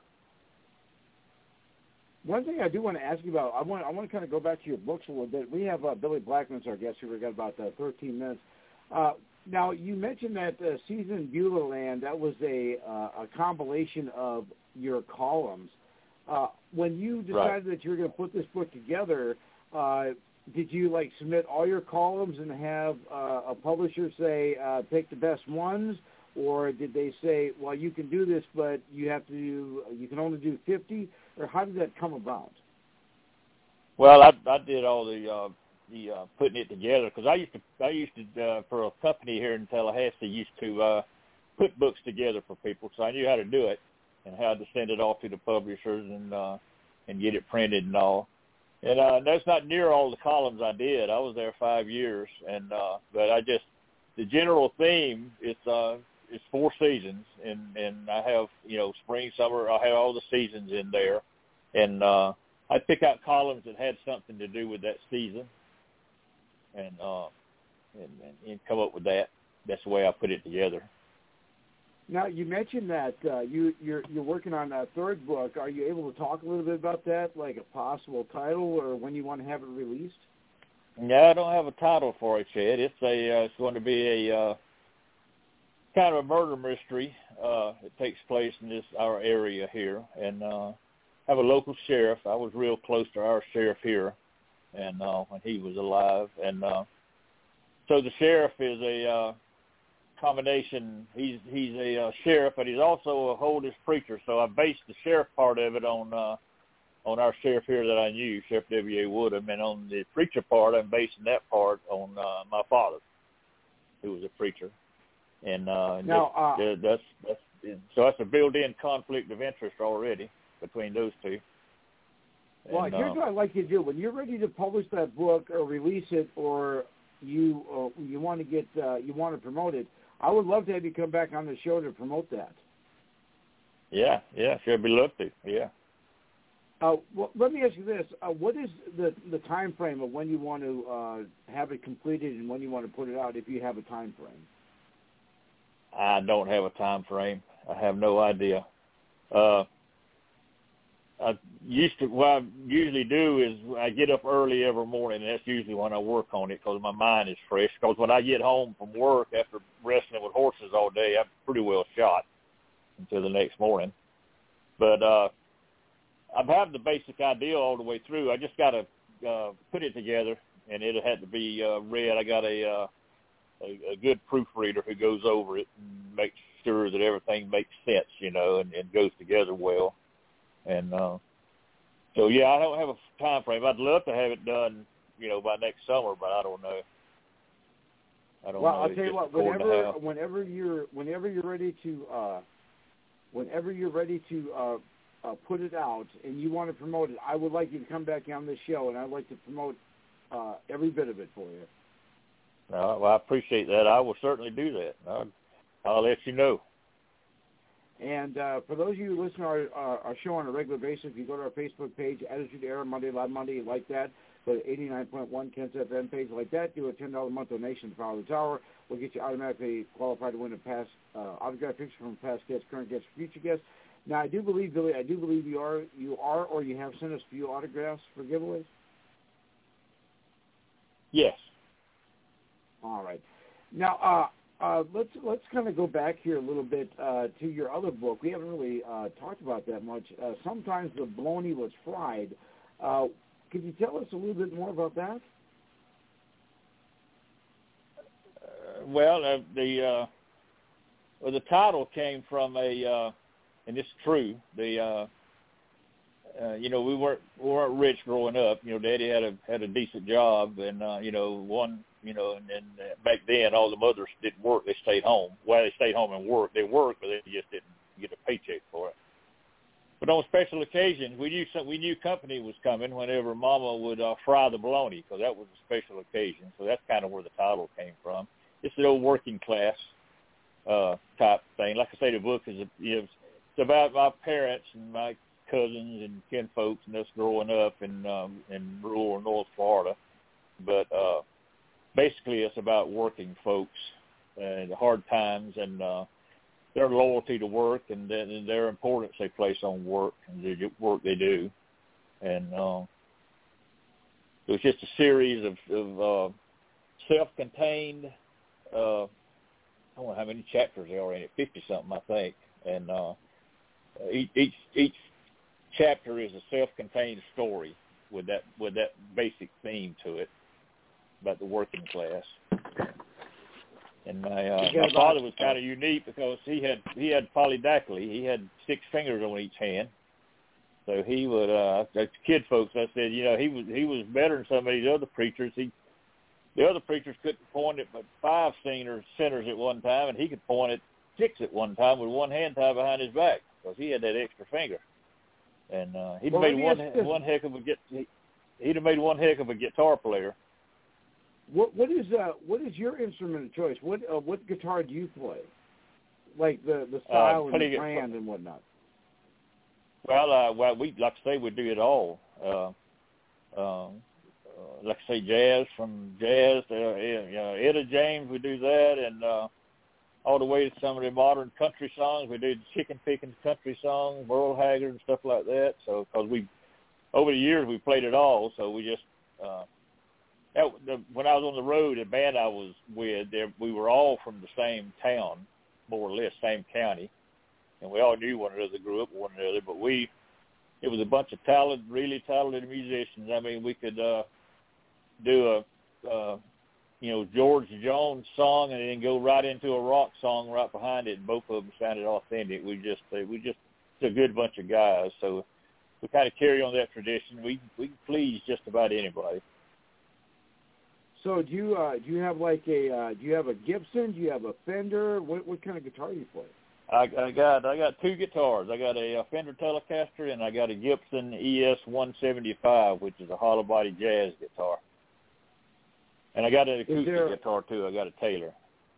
One thing I do want to ask you about, I want to kind of go back to your books a little bit. We have Billy Blackman's our guest here. We've got about 13 minutes. Now, you mentioned that Season Beulah Land, that was a compilation of your columns. When you decided that you were going to put this book together, did you submit all your columns and have a publisher say pick the best ones, or did they say, well, you can do this, but you can only do 50, or how did that come about? Well, I did all the putting it together because I used to for a company here in Tallahassee used to put books together for people, so I knew how to do it and how to send it off to the publishers and get it printed and all. And that's not near all the columns I did. I was there 5 years, and but the general theme is 4 seasons, and I have spring, summer. I have all the seasons in there, and I pick out columns that had something to do with that season, and come up with that. That's the way I put it together. Now, you mentioned that you're working on a third book. Are you able to talk a little bit about that, like a possible title or when you want to have it released? No, I don't have a title for it yet. It's going to be a kind of a murder mystery. It takes place in our area here, and have a local sheriff. I was real close to our sheriff here, and when he was alive, and so the sheriff is a combination. He's a sheriff, but he's also a holiness preacher. So I based the sheriff part of it on on our sheriff here that I knew, Sheriff W.A. Woodham, and on the preacher part, I'm basing that part on my father, who was a preacher. And that's a built-in conflict of interest already between those two. Well, here's what I'd like you to do: when you're ready to publish that book or release it, or you want to promote it, I would love to have you come back on the show to promote that. Yeah, sure, be love to. Yeah. Well, let me ask you this: what is the time frame of when you want to have it completed and when you want to put it out, if you have a time frame? I don't have a time frame. I have no idea. What I usually do is I get up early every morning, and that's usually when I work on it because my mind is fresh. Because when I get home from work after wrestling with horses all day, I'm pretty well shot until the next morning. But I have the basic idea all the way through. I just got to put it together, and it had to be read. I got a good proofreader who goes over it and makes sure that everything makes sense, and goes together well. And so, yeah, I don't have a time frame. I'd love to have it done, by next summer, but I don't know. Well, I'll tell you what. Whenever you're ready to put it out and you want to promote it, I would like you to come back on this show, and I'd like to promote every bit of it for you. Well, I appreciate that. I will certainly do that. I'll let you know. And for those of you who listen to our show on a regular basis, if you go to our Facebook page, Attitude Era, Monday, Live Monday, you like that, go to 89.1 Kens FM page like that, do a $10 a month donation to Power of the Tower. We'll get you automatically qualified to win a past autograph picture from past guests, current guests, future guests. Now, I do believe, Billy, you are or you have sent us a few autographs for giveaways? Yes. All right. Now, let's kind of go back here a little bit to your other book. We haven't really talked about that much. Sometimes the bologna was fried. Could you tell us a little bit more about that? The title came from and it's true. We weren't rich growing up. Daddy had a decent job, and and back then all the mothers didn't work; they stayed home. Well, they stayed home and worked. They worked, but they just didn't get a paycheck for it. But on special occasions, we knew company was coming whenever Mama would fry the bologna, because that was a special occasion. So that's kind of where the title came from. It's an old working class type thing. Like I say, the book is it's about my parents and my cousins and kinfolks and us growing up in rural North Florida. But basically, it's about working folks and the hard times and their loyalty to work and their importance they place on work and the work they do. And so it's just a series of self-contained, I don't know how many chapters there are in it, 50-something, I think. And each chapter is a self-contained story with that basic theme to it about the working class. And my father was kind of unique because he had polydactyly. He had 6 fingers on each hand. So he would, as kid folks, I said, he was better than some of these other preachers. The other preachers couldn't point at but 5 sinners at one time, and he could point at 6 at one time with one hand tied behind his back because he had that extra finger. And he'd have made one heck of a guitar player. What is your instrument of choice? What guitar do you play? Like the style and the brand and whatnot. Well, we like I say we do it all. Like I say, jazz to Etta James, we do that, and all the way to some of the modern country songs. We do the chicken picking country songs, Merle Haggard and stuff like that. So because over the years we played it all, so we just. When I was on the road, the band I was with, we were all from the same town, more or less, same county, and we all knew one another, grew up with one another. But it was a bunch of really talented musicians. I mean, we could do a George Jones song and then go right into a rock song right behind it, and both of them sounded authentic. We just a good bunch of guys. So we kind of carry on that tradition. We can please just about anybody. So do you have like do you have a Gibson? Do you have a Fender? What kind of guitar do you play? I got two guitars. I got a Fender Telecaster and I got a Gibson ES 175, which is a hollow body jazz guitar. And I got an acoustic guitar too. I got a Taylor.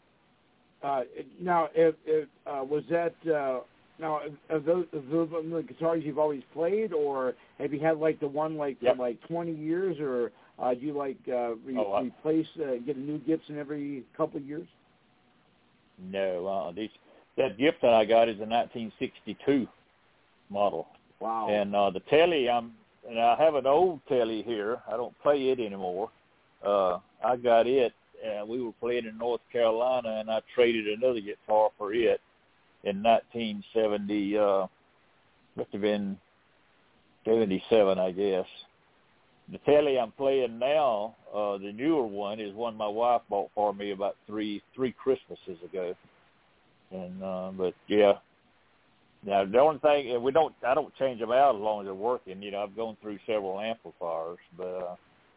Now, was that now are those the guitars you've always played, or have you had like the one like for like 20 years, or do you like replace get a new Gibson every couple of years? No, that Gibson I got is a 1962 model. Wow. And the Telly, I have an old Telly here. I don't play it anymore. I got it. We were playing in North Carolina, and I traded another guitar for it in 1970. Must have been 77, I guess. The Telly I'm playing now, the newer one, is one my wife bought for me about three Christmases ago. And but yeah, now the only thing I don't change them out as long as they're working. You know, I've gone through several amplifiers, but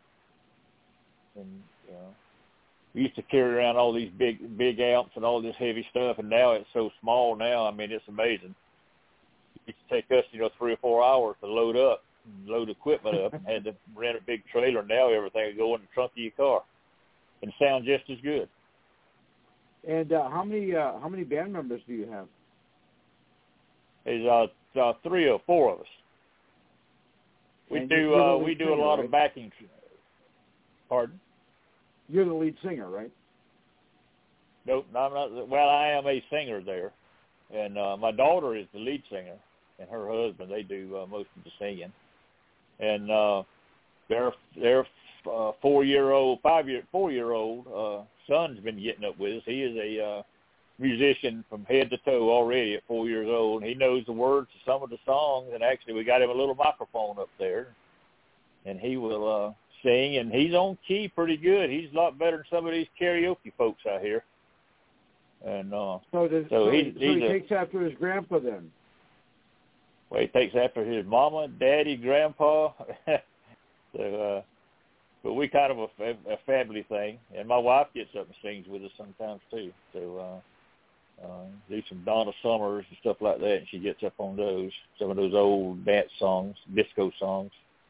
we used to carry around all these big amps and all this heavy stuff, and now it's so small now. I mean, it's amazing. It used to take us 3 or 4 hours to load equipment up, and had to rent a big trailer. Now everything would go in the trunk of your car and sound just as good. And how many band members do you have? There's 3 or 4 of us. We do a lot of backing. Pardon? You're the lead singer, right? Nope, I'm not. Well, I am a singer there, and my daughter is the lead singer, and her husband, they do most of the singing. And their 4-year-old son's been getting up with us. He is a musician from head to toe already at 4 years old. He knows the words to some of the songs, and actually we got him a little microphone up there, and he will sing, and he's on key pretty good. He's a lot better than some of these karaoke folks out here. And so he takes after his grandpa then. Well, he takes after his mama, daddy, grandpa. So, but we kind of a family thing, and my wife gets up and sings with us sometimes too. So do some Donna Summers and stuff like that, and she gets up on some of those old dance songs, disco songs.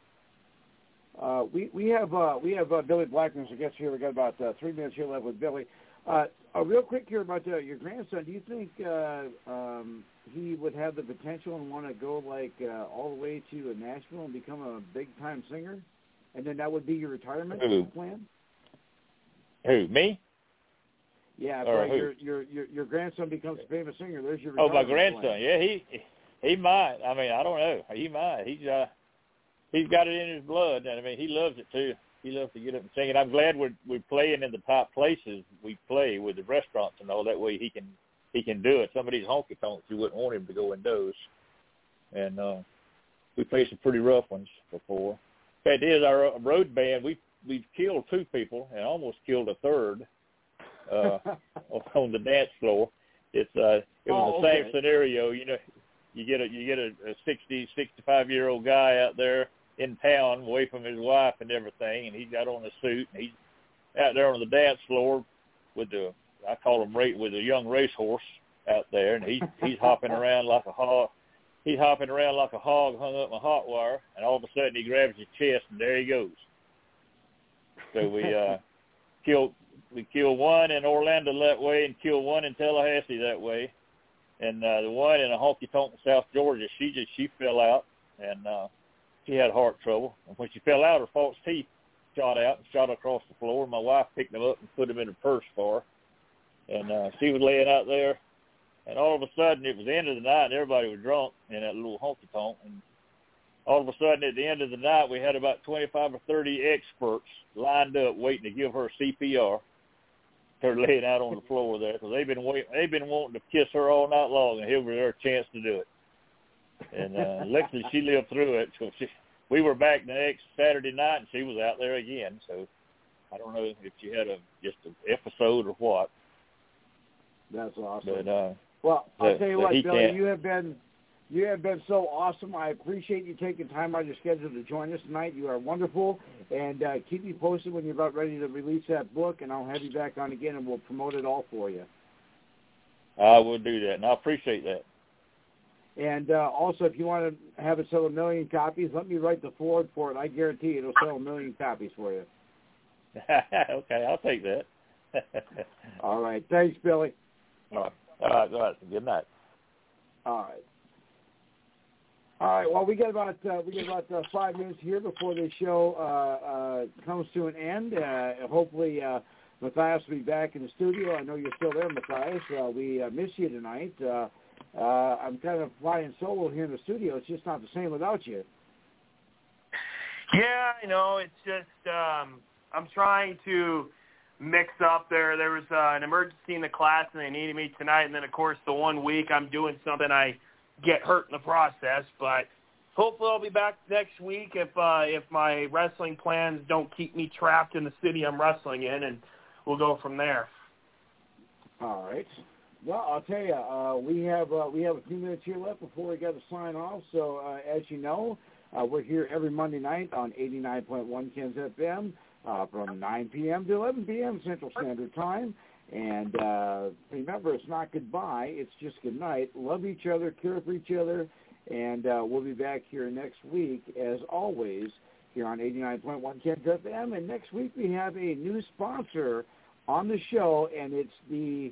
We have Billy Blackman, I guess here. We got about 3 minutes here left with Billy. Real quick here about your grandson. Do you think he would have the potential and want to go all the way to Nashville and become a big time singer, and then that would be your retirement plan? Who, me? Yeah, your grandson becomes a famous singer. There's your retirement my grandson. Plan. Yeah, he might. I mean, I don't know. He might. He's got it in his blood, and I mean, he loves it too. He loves to get up and sing, and I'm glad we're playing in the top places we play with the restaurants and all. That way he can do it. Some of these honky tonks, you wouldn't want him to go in those. And we played some pretty rough ones before. Fact is, our road band, we've killed 2 people and almost killed a third on the dance floor. It was the same scenario. You know, you get a 60, 65-year-old guy out there in town away from his wife and everything, and he's got on a suit, and he's out there on the dance floor with I call him with a young racehorse out there, and he's hopping around like a hog. He's hopping around like a hog hung up in a hot wire, and all of a sudden he grabs his chest, and there he goes. So we killed one in Orlando that way, and killed one in Tallahassee that way, and the one in a honky tonk in South Georgia, she fell out, and she had heart trouble. And when she fell out, her false teeth shot out and shot across the floor. My wife picked them up and put them in a purse for her. And she was laying out there. And all of a sudden, it was the end of the night, and everybody was drunk in that little honky-tonk. And all of a sudden, at the end of the night, we had about 25 or 30 experts lined up waiting to give her CPR. Her laying out on the floor there. So they've been wanting to kiss her all night long, and here was their chance to do it. And luckily she lived through it. So we were back the next Saturday night, and she was out there again. So I don't know if she had just an episode or what. That's awesome. But, well, I'll tell you what, Billy, you have been You have been so awesome. I appreciate you taking time out of your schedule to join us tonight. You are wonderful. And keep me posted when you're about ready to release that book, and I'll have you back on again, and we'll promote it all for you. I will do that, and I appreciate that. And also, if you want to have it sell 1 million copies, let me write the forward for it. I guarantee it'll sell 1 million copies for you. Okay, I'll take that. All right. Thanks, Billy. All right. Good night. All right. All right. Well, we got about 5 minutes here before the show comes to an end. Hopefully, Matthias will be back in the studio. I know you're still there, Matthias. We miss you tonight. I'm kind of flying solo here in the studio. It's just not the same without you. Yeah, I know. It's just I'm trying to mix up there. There was an emergency in the class, and they needed me tonight. And then, of course, the 1 week I'm doing something, I get hurt in the process. But hopefully I'll be back next week if my wrestling plans don't keep me trapped in the city I'm wrestling in, and we'll go from there. All right. Well, I'll tell you, we have a few minutes here left before we got to sign off. So, as you know, we're here every Monday night on 89.1 Ken's FM from 9 p.m. to 11 p.m. Central Standard Time. And remember, it's not goodbye. It's just good night. Love each other, care for each other, and we'll be back here next week, as always, here on 89.1 Ken's FM. And next week we have a new sponsor on the show, and it's the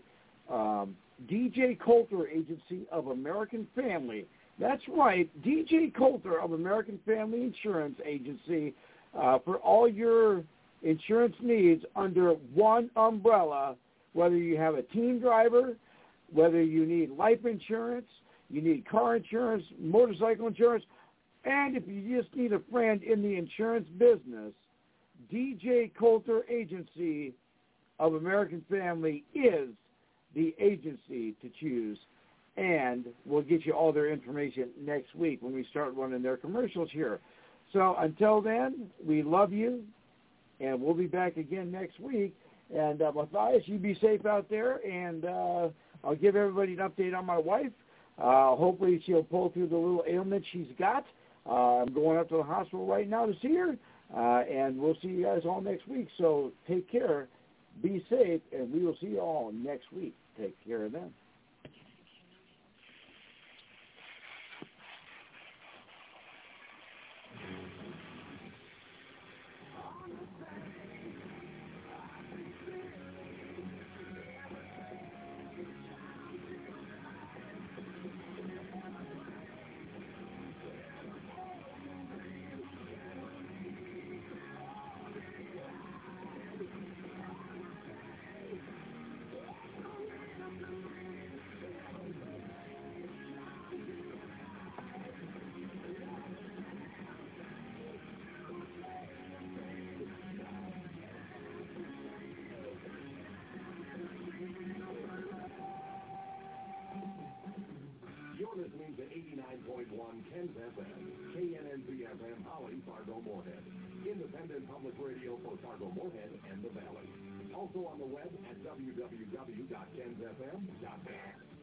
DJ Coulter Agency of American Family. That's right, DJ Coulter of American Family Insurance Agency for all your insurance needs under one umbrella, whether you have a team driver, whether you need life insurance, you need car insurance, motorcycle insurance, and if you just need a friend in the insurance business, DJ Coulter Agency of American Family is the agency to choose. And we'll get you all their information next week when we start running their commercials here. So until then, we love you, and we'll be back again next week. And Matthias, you be safe out there, and I'll give everybody an update on my wife. Hopefully she'll pull through the little ailment she's got. I'm going up to the hospital right now to see her, and we'll see you guys all next week. So take care, be safe, and we will see you all next week. Take care of them. Listening to 89.1 Ken's FM, KNNZ-FM, Holly, Fargo-Moorhead. Independent public radio for Fargo-Moorhead and the Valley. Also on the web at www.kensfm.net.